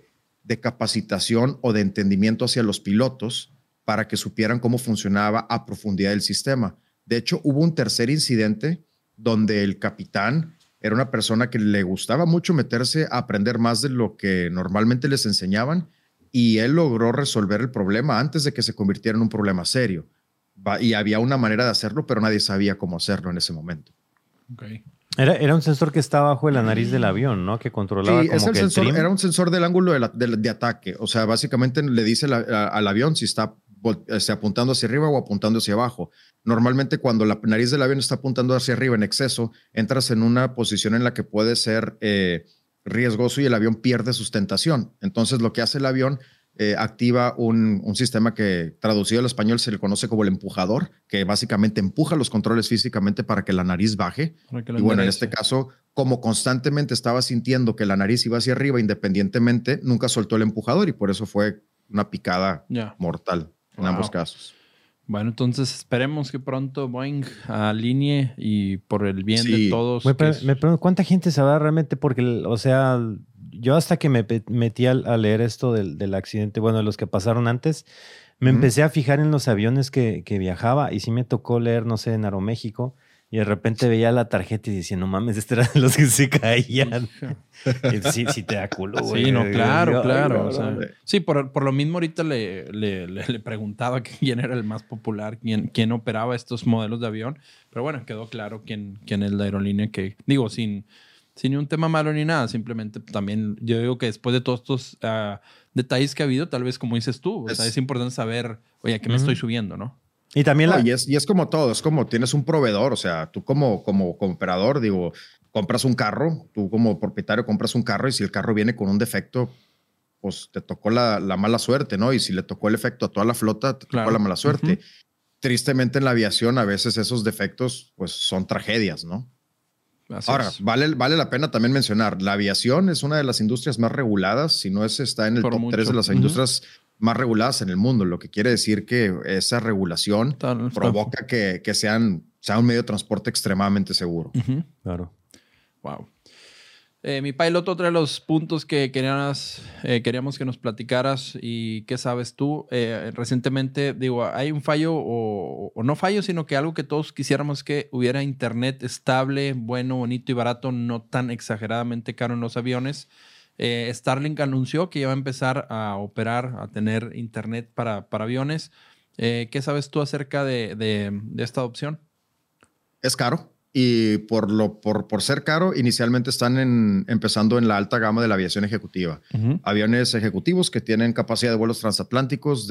de capacitación o de entendimiento hacia los pilotos para que supieran cómo funcionaba a profundidad el sistema. De hecho, hubo un tercer incidente donde el capitán era una persona que le gustaba mucho meterse a aprender más de lo que normalmente les enseñaban y él logró resolver el problema antes de que se convirtiera en un problema serio. Y había una manera de hacerlo, pero nadie sabía cómo hacerlo en ese momento. Okay. Era un sensor que estaba bajo la nariz del avión, ¿no? Que controlaba como que sensor, el trim. era un sensor del ángulo de ataque. O sea, básicamente le dice al avión si está apuntando hacia arriba o apuntando hacia abajo. Normalmente cuando la nariz del avión está apuntando hacia arriba en exceso, entras en una posición en la que puede ser riesgoso y el avión pierde sustentación. Entonces lo que hace el avión activa un sistema que traducido al español se le conoce como el empujador, que básicamente empuja los controles físicamente para que la nariz baje. Y bueno, en este caso, como constantemente estaba sintiendo que la nariz iba hacia arriba independientemente, nunca soltó el empujador y por eso fue una picada mortal en ambos casos. Bueno, entonces esperemos que pronto Boeing alinee y por el bien de todos. Me pregunto, ¿cuánta gente sabrá realmente? Porque, o sea, yo hasta que me metí a leer esto del accidente, bueno, de los que pasaron antes, me empecé a fijar en los aviones que viajaba y sí me tocó leer, no sé, en Aeroméxico y de repente veía la tarjeta y decía, no mames, este era de los que se caían. Sí te da culo, güey. Sí, no, claro. O sea, sí, por lo mismo ahorita le preguntaba quién era el más popular, quién operaba estos modelos de avión. Pero bueno, quedó claro quién es la aerolínea que, digo, sin ni un tema malo ni nada, simplemente también yo digo que después de todos estos detalles que ha habido, tal vez como dices tú, o sea, es importante saber, oye, ¿a qué me estoy subiendo, no? Y también y es como todo, es como tienes un proveedor, o sea, tú como operador, digo, compras un carro, tú como propietario compras un carro y si el carro viene con un defecto, pues te tocó la mala suerte, ¿no? Y si le tocó el efecto a toda la flota, te tocó la mala suerte. Tristemente en la aviación a veces esos defectos pues son tragedias, ¿no? Ahora, vale la pena también mencionar, la aviación es una de las industrias más reguladas, si no está en el top 3 de las industrias más reguladas en el mundo, lo que quiere decir que esa regulación provoca que sea un medio de transporte extremadamente seguro. Claro. Wow. Mi pilot, otro de los puntos que queríamos que nos platicaras y qué sabes tú. Recientemente, digo, hay un fallo o no fallo, sino que algo que todos quisiéramos que hubiera internet estable, bueno, bonito y barato, no tan exageradamente caro en los aviones. Starlink anunció que ya va a empezar a operar, a tener internet para aviones. ¿Qué sabes tú acerca de esta opción? Es caro. Y por ser caro, inicialmente están empezando en la alta gama de la aviación ejecutiva. Aviones ejecutivos que tienen capacidad de vuelos transatlánticos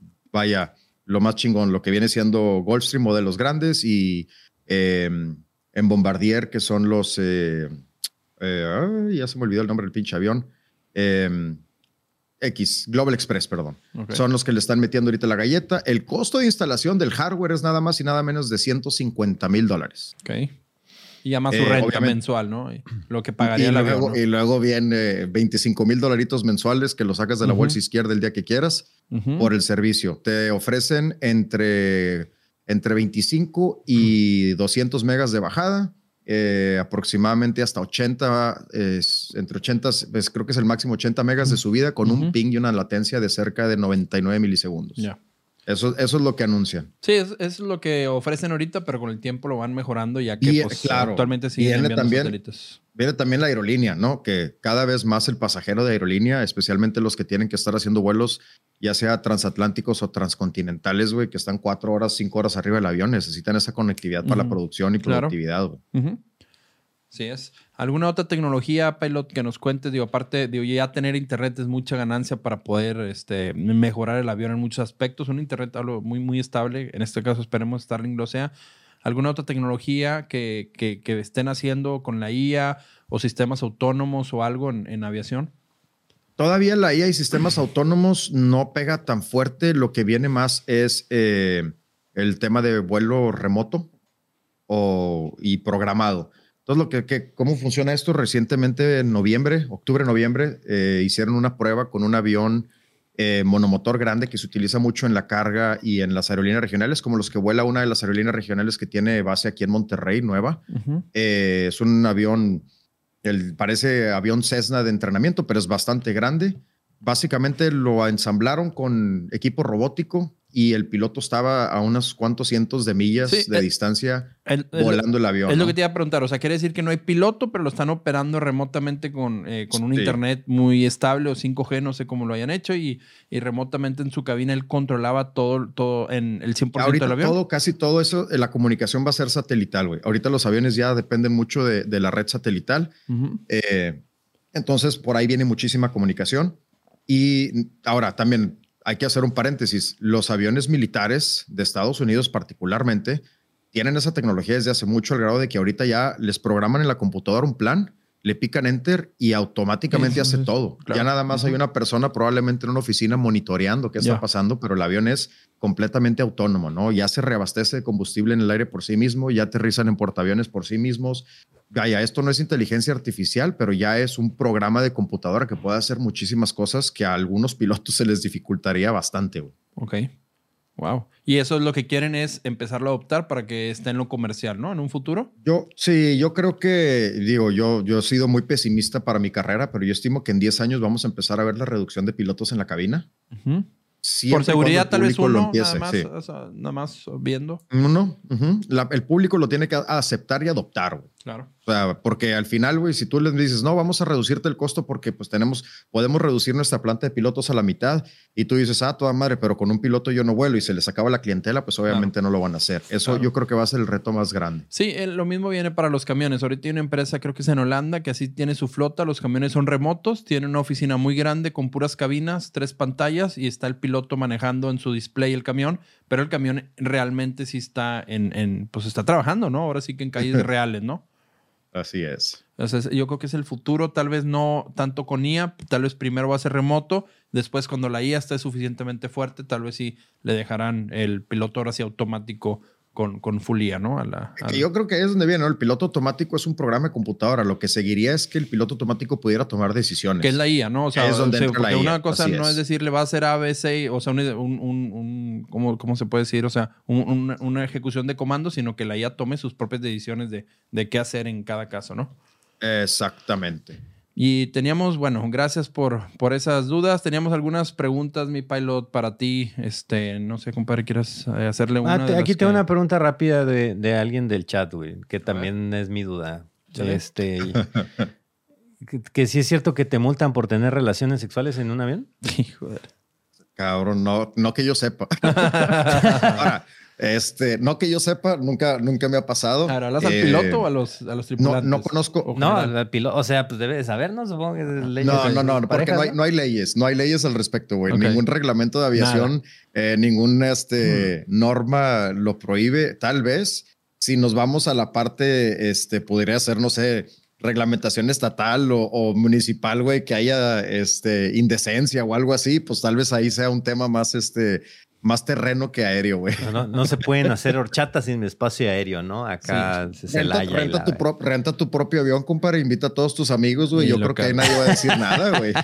lo más chingón, lo que viene siendo Gulfstream, modelos grandes, y en Bombardier, que son los... ya se me olvidó el nombre del pinche avión. Global Express, perdón. Okay. Son los que le están metiendo ahorita la galleta. El costo de instalación del hardware es nada más y nada menos de $150,000. Ok. Y además su renta mensual, ¿no? Lo que pagaría el avión, ¿no? Y luego viene $25,000 mensuales que lo sacas de la bolsa izquierda el día que quieras por el servicio. Te ofrecen entre 25 y 200 megas de bajada. Aproximadamente hasta 80, entre 80, creo que es el máximo 80 megas de subida con un ping y una latencia de cerca de 99 milisegundos. Ya. Eso es lo que anuncian. Sí, es lo que ofrecen ahorita, pero con el tiempo lo van mejorando ya que actualmente siguen enviando satélites. Viene también la aerolínea, ¿no? Que cada vez más el pasajero de aerolínea, especialmente los que tienen que estar haciendo vuelos, ya sea transatlánticos o transcontinentales, güey, que están 4 horas, 5 horas arriba del avión, necesitan esa conectividad para la producción y productividad, güey. Sí es. ¿Alguna otra tecnología, Pilot, que nos cuentes? Digo, aparte de ya tener internet es mucha ganancia para poder mejorar el avión en muchos aspectos. Un internet muy, muy estable. En este caso esperemos Starlink lo sea. ¿Alguna otra tecnología que estén haciendo con la IA o sistemas autónomos o algo en aviación? Todavía la IA y sistemas autónomos no pega tan fuerte. Lo que viene más es el tema de vuelo remoto y programado. Entonces, ¿cómo funciona esto? Recientemente, en octubre-noviembre, hicieron una prueba con un avión monomotor grande que se utiliza mucho en la carga y en las aerolíneas regionales, como los que vuela una de las aerolíneas regionales que tiene base aquí en Monterrey, nueva. Es un avión, parece avión Cessna de entrenamiento, pero es bastante grande. Básicamente lo ensamblaron con equipo robótico y el piloto estaba a unos cuantos cientos de millas de distancia volando el avión. Es lo que te iba a preguntar. O sea, quiere decir que no hay piloto, pero lo están operando remotamente con un internet muy estable o 5G, no sé cómo lo hayan hecho, y remotamente en su cabina él controlaba todo en el 100% del avión. Casi todo eso, la comunicación va a ser satelital, güey. Ahorita los aviones ya dependen mucho de la red satelital. Entonces, por ahí viene muchísima comunicación. Y ahora también hay que hacer un paréntesis. Los aviones militares de Estados Unidos particularmente tienen esa tecnología desde hace mucho, al grado de que ahorita ya les programan en la computadora un plan, le pican enter y automáticamente hace todo. Claro. Ya nada más hay una persona probablemente en una oficina monitoreando qué está pasando, pero el avión es completamente autónomo, ¿no? Ya se reabastece de combustible en el aire por sí mismo, ya aterrizan en portaaviones por sí mismos. Vaya, esto no es inteligencia artificial, pero ya es un programa de computadora que puede hacer muchísimas cosas que a algunos pilotos se les dificultaría bastante. Güey. Ok. Wow. Y eso es lo que quieren, es empezarlo a adoptar para que esté en lo comercial, ¿no? En un futuro. Yo creo que, yo he sido muy pesimista para mi carrera, pero yo estimo que en 10 años vamos a empezar a ver la reducción de pilotos en la cabina. Por seguridad tal vez uno, nada más viendo. Uno, el público lo tiene que aceptar y adoptar, güey. Claro. O sea, porque al final, güey, si tú les dices, no, vamos a reducirte el costo porque pues podemos reducir nuestra planta de pilotos a la mitad, y tú dices, toda madre, pero con un piloto yo no vuelo, y se les acaba la clientela, pues obviamente no lo van a hacer. Eso yo creo que va a ser el reto más grande. Sí, lo mismo viene para los camiones. Ahorita hay una empresa, creo que es en Holanda, que así tiene su flota. Los camiones son remotos, tienen una oficina muy grande con puras cabinas, 3 pantallas, y está el piloto manejando en su display el camión, pero el camión realmente sí está pues está trabajando, ¿no? Ahora sí que en calles reales, ¿no? Así es. Entonces, yo creo que es el futuro, tal vez no tanto con IA, tal vez primero va a ser remoto, después cuando la IA esté suficientemente fuerte, tal vez sí le dejarán el piloto ahora sí automático con full IA, ¿no? Yo creo que ahí es donde viene, ¿no? El piloto automático es un programa de computadora. Lo que seguiría es que el piloto automático pudiera tomar decisiones. Que es la IA, ¿no? O sea, es donde entra la IA. Una cosa no es decir, le va a hacer A, B, C, o sea, ¿cómo se puede decir? O sea, una ejecución de comandos, sino que la IA tome sus propias decisiones de qué hacer en cada caso, ¿no? Exactamente. Y teníamos, gracias por esas dudas. Teníamos algunas preguntas, mi pilot, para ti. No sé, compadre, ¿quieres hacerle una? Aquí tengo una pregunta rápida de alguien del chat, güey, que también es mi duda. Que sí es cierto que te multan por tener relaciones sexuales en un avión. Joder. Cabrón, no que yo sepa. Ahora, no que yo sepa, nunca me ha pasado. ¿Hablas al piloto o a los tripulantes? No conozco. No, al piloto. O sea, pues debe de saber, ¿no? Supongo que leyes no, porque no hay leyes. No hay leyes al respecto, güey. Okay. Ningún reglamento de aviación, ninguna norma lo prohíbe. Tal vez, si nos vamos a la parte, podría ser, no sé, reglamentación estatal o municipal, güey, que haya indecencia o algo así, pues tal vez ahí sea un tema más terreno que aéreo, güey. No se pueden hacer horchatas sin espacio aéreo, ¿no? Acá se Celaya. Renta tu propio avión, compadre. Invita a todos tus amigos, güey. Yo creo que ahí nadie va a decir nada, güey.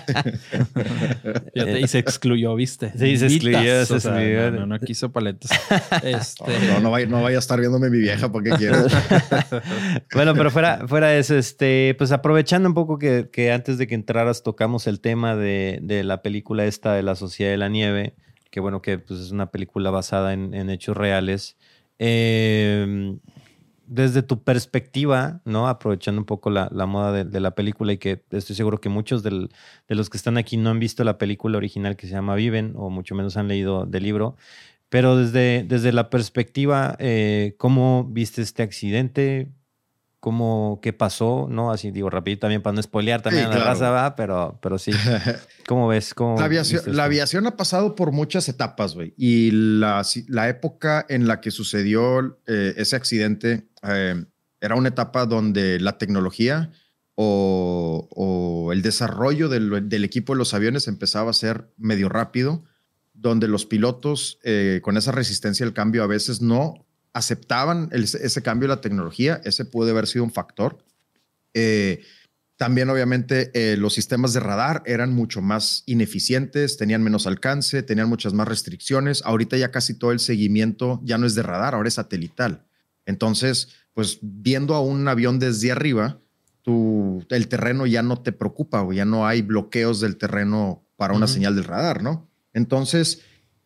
Y se excluyó, ¿viste? Sí, se excluyó. No quiso paletas. No vaya a estar viéndome mi vieja porque quiero. Bueno, pero fuera de eso, pues aprovechando un poco que antes de que entraras tocamos el tema de la película esta de La Sociedad de la Nieve, que bueno, que pues, es una película basada en hechos reales. Desde tu perspectiva, ¿no? Aprovechando un poco la moda de la película, y que estoy seguro que muchos de los que están aquí no han visto la película original que se llama Viven, o mucho menos han leído del libro. Pero desde la perspectiva, ¿cómo viste este accidente? ¿Qué pasó? ¿No? Así digo rapidito también para no spoilear también a la raza, ¿va? Pero sí. ¿Cómo ves? La aviación ha pasado por muchas etapas, güey. Y la época en la que sucedió ese accidente era una etapa donde la tecnología o el desarrollo del equipo de los aviones empezaba a ser medio rápido, donde los pilotos con esa resistencia al cambio a veces no aceptaban ese cambio de la tecnología. Ese puede haber sido un factor. También, obviamente, los sistemas de radar eran mucho más ineficientes, tenían menos alcance, tenían muchas más restricciones. Ahorita ya casi todo el seguimiento ya no es de radar, ahora es satelital. Entonces, pues viendo a un avión desde arriba, el terreno ya no te preocupa, o ya no hay bloqueos del terreno para una señal del radar, ¿no? Entonces,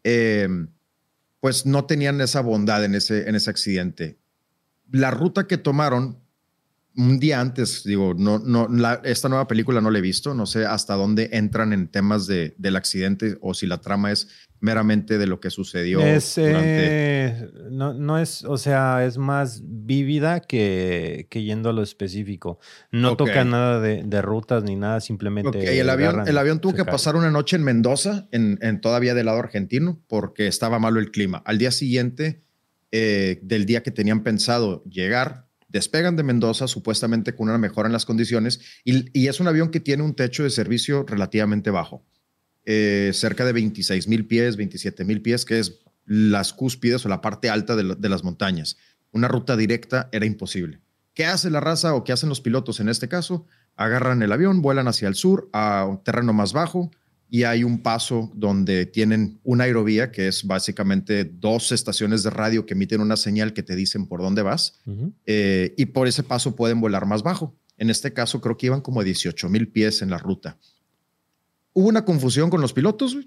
pues no tenían esa bondad en ese accidente. La ruta que tomaron un día antes, digo, esta nueva película no la he visto, no sé hasta dónde entran en temas del accidente o si la trama es meramente de lo que sucedió durante... No es, o sea, es más vívida que yendo a lo específico. No toca nada de rutas ni nada, simplemente... El avión tuvo que pasar una noche en Mendoza, en todavía del lado argentino, porque estaba malo el clima. Al día siguiente del día que tenían pensado llegar, despegan de Mendoza supuestamente con una mejora en las condiciones y es un avión que tiene un techo de servicio relativamente bajo, cerca de 26,000 pies, 27,000 pies, que es las cúspides o la parte alta de las montañas. Una ruta directa era imposible. ¿Qué hace la raza o qué hacen los pilotos en este caso? Agarran el avión, vuelan hacia el sur a un terreno más bajo y hay un paso donde tienen una aerovía que es básicamente 2 estaciones de radio que emiten una señal que te dicen por dónde vas y por ese paso pueden volar más bajo. En este caso creo que iban como a 18,000 pies en la ruta. Hubo una confusión con los pilotos.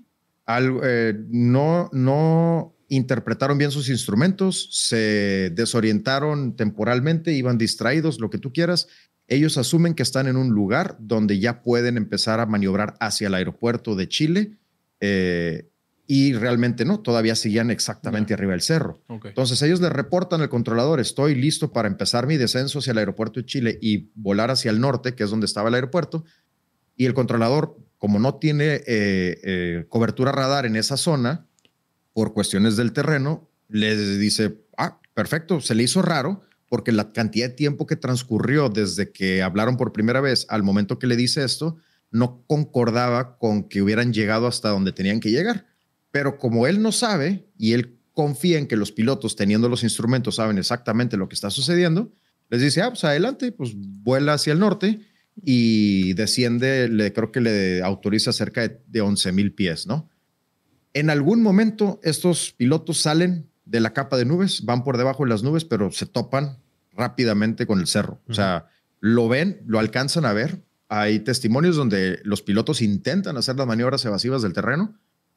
No interpretaron bien sus instrumentos, se desorientaron temporalmente, iban distraídos, lo que tú quieras. Ellos asumen que están en un lugar donde ya pueden empezar a maniobrar hacia el aeropuerto de Chile y realmente no, todavía seguían exactamente arriba del cerro. Entonces ellos le reportan al controlador, estoy listo para empezar mi descenso hacia el aeropuerto de Chile y volar hacia el norte, que es donde estaba el aeropuerto. Y el controlador, como no tiene cobertura radar en esa zona, por cuestiones del terreno, les dice, perfecto, se le hizo raro, porque la cantidad de tiempo que transcurrió desde que hablaron por primera vez al momento que le dice esto no concordaba con que hubieran llegado hasta donde tenían que llegar. Pero como él no sabe y él confía en que los pilotos, teniendo los instrumentos, saben exactamente lo que está sucediendo, les dice, pues adelante, pues vuela hacia el norte y desciende, creo que le autoriza cerca de 11,000 pies, ¿no? En algún momento estos pilotos salen de la capa de nubes, van por debajo de las nubes, pero se topan rápidamente con el cerro. O sea, lo ven, lo alcanzan a ver. Hay testimonios donde los pilotos intentan hacer las maniobras evasivas del terreno.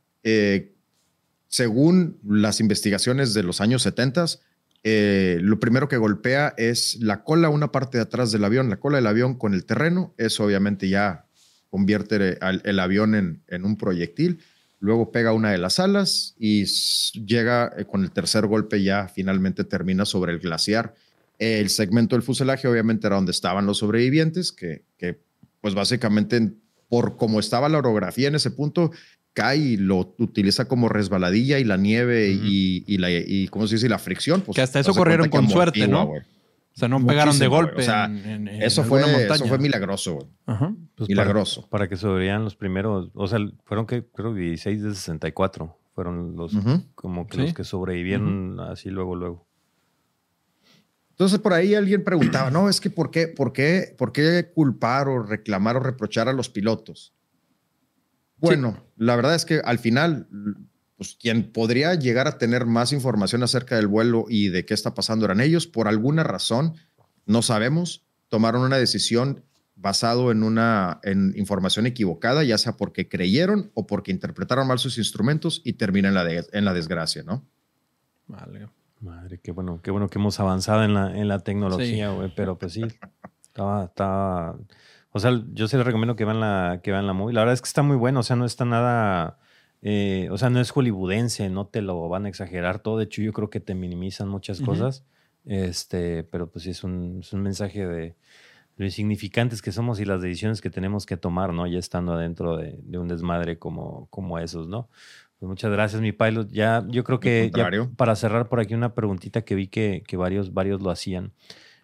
Según las investigaciones de los años 70, lo primero que golpea es la cola, una parte de atrás del avión, la cola del avión con el terreno. Eso obviamente ya convierte el avión en un proyectil. Luego pega una de las alas y llega con el tercer golpe, ya finalmente termina sobre el glaciar. El segmento del fuselaje obviamente era donde estaban los sobrevivientes, que pues básicamente por cómo estaba la orografía en ese punto, cae y lo utiliza como resbaladilla y la nieve y ¿cómo se dice? La fricción. Pues, que hasta eso corrieron con suerte, ¿no? Wey. O sea, no pegaron de golpe. O sea, eso fue milagroso, güey. Pues milagroso. Para que sobrevivan los primeros, o sea, fueron que creo 16 de 64 fueron los como que los que sobrevivieron así luego. Entonces por ahí alguien preguntaba, no, es que ¿por qué culpar o reclamar o reprochar a los pilotos? Bueno, la verdad es que al final, pues quien podría llegar a tener más información acerca del vuelo y de qué está pasando eran ellos. Por alguna razón, no sabemos, tomaron una decisión basado en información equivocada, ya sea porque creyeron o porque interpretaron mal sus instrumentos y termina en la desgracia, ¿no? Vale. Madre, qué bueno que hemos avanzado en la tecnología, güey, pero pues sí, estaba... O sea, yo sí les recomiendo que vean la movie. La verdad es que está muy bueno, o sea, no está nada... o sea, no es hollywoodense, no te lo van a exagerar todo. De hecho, yo creo que te minimizan muchas cosas. Pero pues sí es un mensaje de lo insignificantes que somos y las decisiones que tenemos que tomar, ¿no? Ya estando adentro de un desmadre como esos, ¿no? Pues muchas gracias, mi pilot. Ya, yo creo que ya para cerrar por aquí una preguntita que vi que varios lo hacían.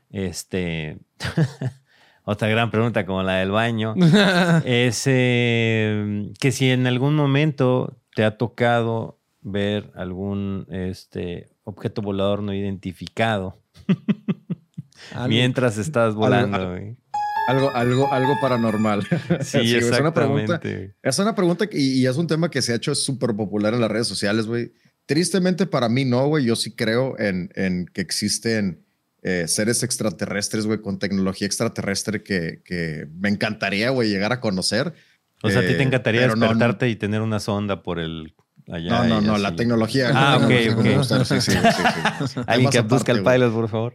Otra gran pregunta como la del baño. Es que si en algún momento te ha tocado ver algún objeto volador no identificado mientras estás volando. Algo paranormal. Sí, exactamente. Es una pregunta y es un tema que se ha hecho súper popular en las redes sociales, güey. Tristemente para mí no, güey. Yo sí creo en que existen seres extraterrestres, güey, con tecnología extraterrestre que me encantaría, güey, llegar a conocer. O sea, ¿a ti te encantaría despertarte y tener una sonda por el... allá? No, la tecnología. Ok. Sí. Alguien que busca el pilot, por favor.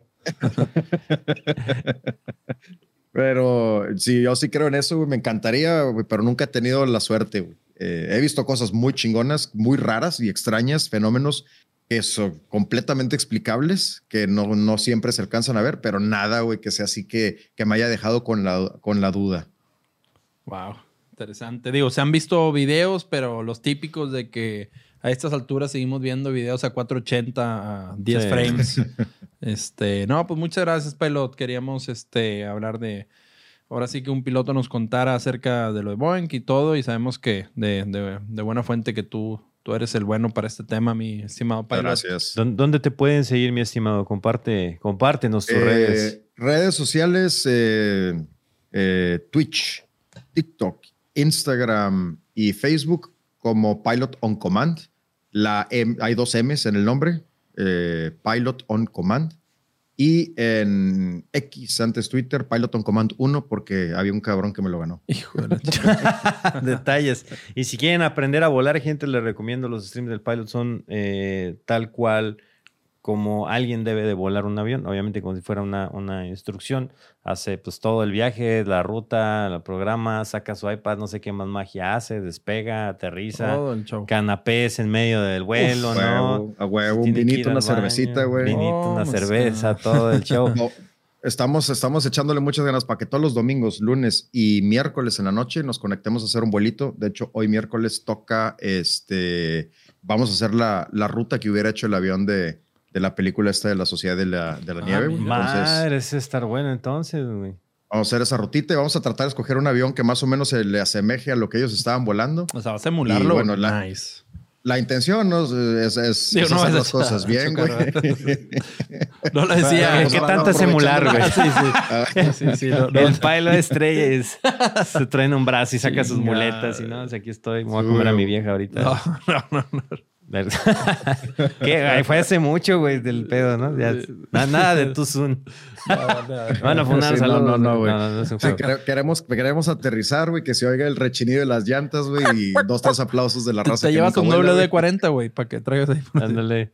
Pero sí, yo sí creo en eso, güey. Me encantaría, güey, pero nunca he tenido la suerte, güey. He visto cosas muy chingonas, muy raras y extrañas, fenómenos que son completamente explicables, que no siempre se alcanzan a ver, pero nada, güey, que sea así que me haya dejado con la duda. Wow, interesante. Digo, se han visto videos, pero los típicos de que a estas alturas seguimos viendo videos a 480, a 10 frames. No, pues muchas gracias, Pilot. Queríamos hablar de... Ahora sí que un piloto nos contara acerca de lo de Boeing y todo, y sabemos que de buena fuente que tú eres el bueno para este tema, mi estimado Pilot. Gracias. ¿Dónde te pueden seguir, mi estimado? Compártenos tus redes. Redes sociales, Twitch, TikTok, Instagram y Facebook como Pilot on Command. Hay 2 M's en el nombre, Pilot on Command. Y en X, antes Twitter, Pilot on Command 1, porque había un cabrón que me lo ganó. Hijo de la Detalles. Y si quieren aprender a volar, gente, les recomiendo los streams del Pilot. Son tal cual como alguien debe de volar un avión. Obviamente como si fuera una instrucción. Hace pues todo el viaje, la ruta, el programa, saca su iPad, no sé qué más magia hace, despega, aterriza. Todo el show. Canapés en medio del vuelo, Uf, ¿no? A huevo, un vinito, una cervecita, güey. Vinito, una cerveza, todo el show. No, estamos echándole muchas ganas para que todos los domingos, lunes y miércoles en la noche nos conectemos a hacer un vuelito. De hecho, hoy miércoles toca, vamos a hacer la ruta que hubiera hecho el avión de la película esta de la Sociedad de la Nieve. Güey. Madre, ese estar bueno entonces, güey. Vamos a hacer esa rutita y vamos a tratar de escoger un avión que más o menos se le asemeje a lo que ellos estaban volando. O sea, vas a emularlo. Y, bueno, nice. La intención ¿no? es hacer las cosas bien, güey. No lo decía. ¿Qué tanto es emular, güey? Sí. El Pilot estrella se trae en un brazo y saca sus muletas y no, aquí estoy, me voy a comer a mi vieja ahorita. No. ¿Qué? Fue hace mucho, güey, del pedo, ¿no? Ya, nada de tu Zoom. Van a funar, saludos. No, güey. Queremos aterrizar, güey, que se oiga el rechinido de las llantas, güey, y 2, 3 aplausos de la raza. Te llevas un WD-40, güey, para que traigas ahí. Ándale.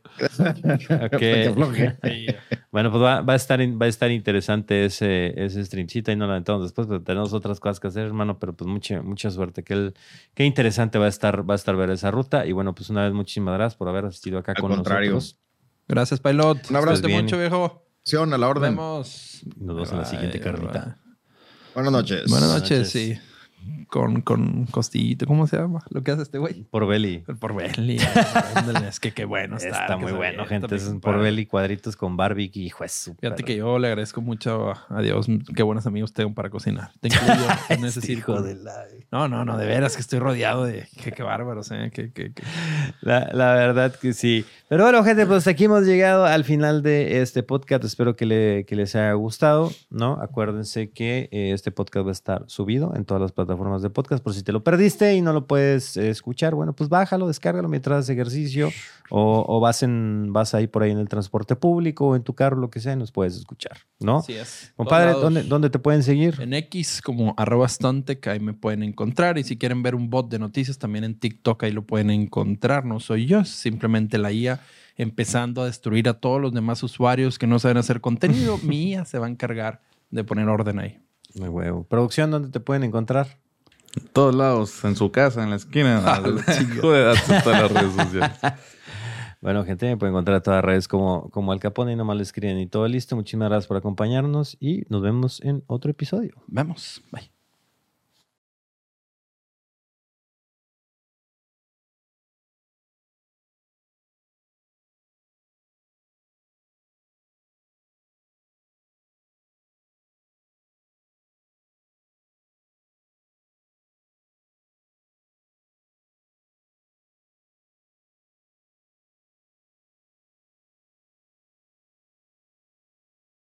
Ok. Bueno, pues va a estar interesante ese streamcito y no lo aventamos después, pero tenemos otras cosas que hacer, hermano, pero pues mucha suerte. Qué interesante va a estar ver esa ruta. Y bueno, pues una vez muchísimas gracias por haber asistido acá con nosotros. Gracias, Pilot. Un abrazo mucho, viejo. A la orden. Nos vemos en la siguiente carnita. Buenas noches. Buenas noches, sí. Con costillito, ¿cómo se llama? Lo que hace este güey. Porvelli. El Porvelli. Es que qué bueno está. Está muy bueno, gente. Es un Porvelli cuadritos con barbecue. Hijo de su Fíjate que yo le agradezco mucho a Dios. Qué buenos amigos tengo para cocinar. Te incluyo en ese círculo. No, de veras que estoy rodeado de... Qué bárbaros, ¿eh? La verdad que sí. Pero bueno, gente, pues aquí hemos llegado al final de este podcast. Espero que les haya gustado, ¿no? Acuérdense que este podcast va a estar subido en todas las plataformas de podcast. Por si te lo perdiste y no lo puedes escuchar, bueno, pues bájalo, descárgalo mientras haces ejercicio o vas ahí por ahí en el transporte público o en tu carro, lo que sea, nos puedes escuchar, ¿no? Así es. Compadre, ¿dónde te pueden seguir? En X como @Stontech, ahí me pueden encontrar. Y si quieren ver un bot de noticias, también en TikTok ahí lo pueden encontrar. No soy yo, es simplemente la IA empezando a destruir a todos los demás usuarios que no saben hacer contenido. Mi IA se va a encargar de poner orden ahí. Muy huevo. Producción, ¿dónde te pueden encontrar? En todos lados, en su casa, en la esquina. Joder, todas las redes sociales. Bueno, gente, me pueden encontrar a todas las redes como Al Capone y nomás le escriben y todo listo. Muchísimas gracias por acompañarnos y nos vemos en otro episodio. Vemos. Bye.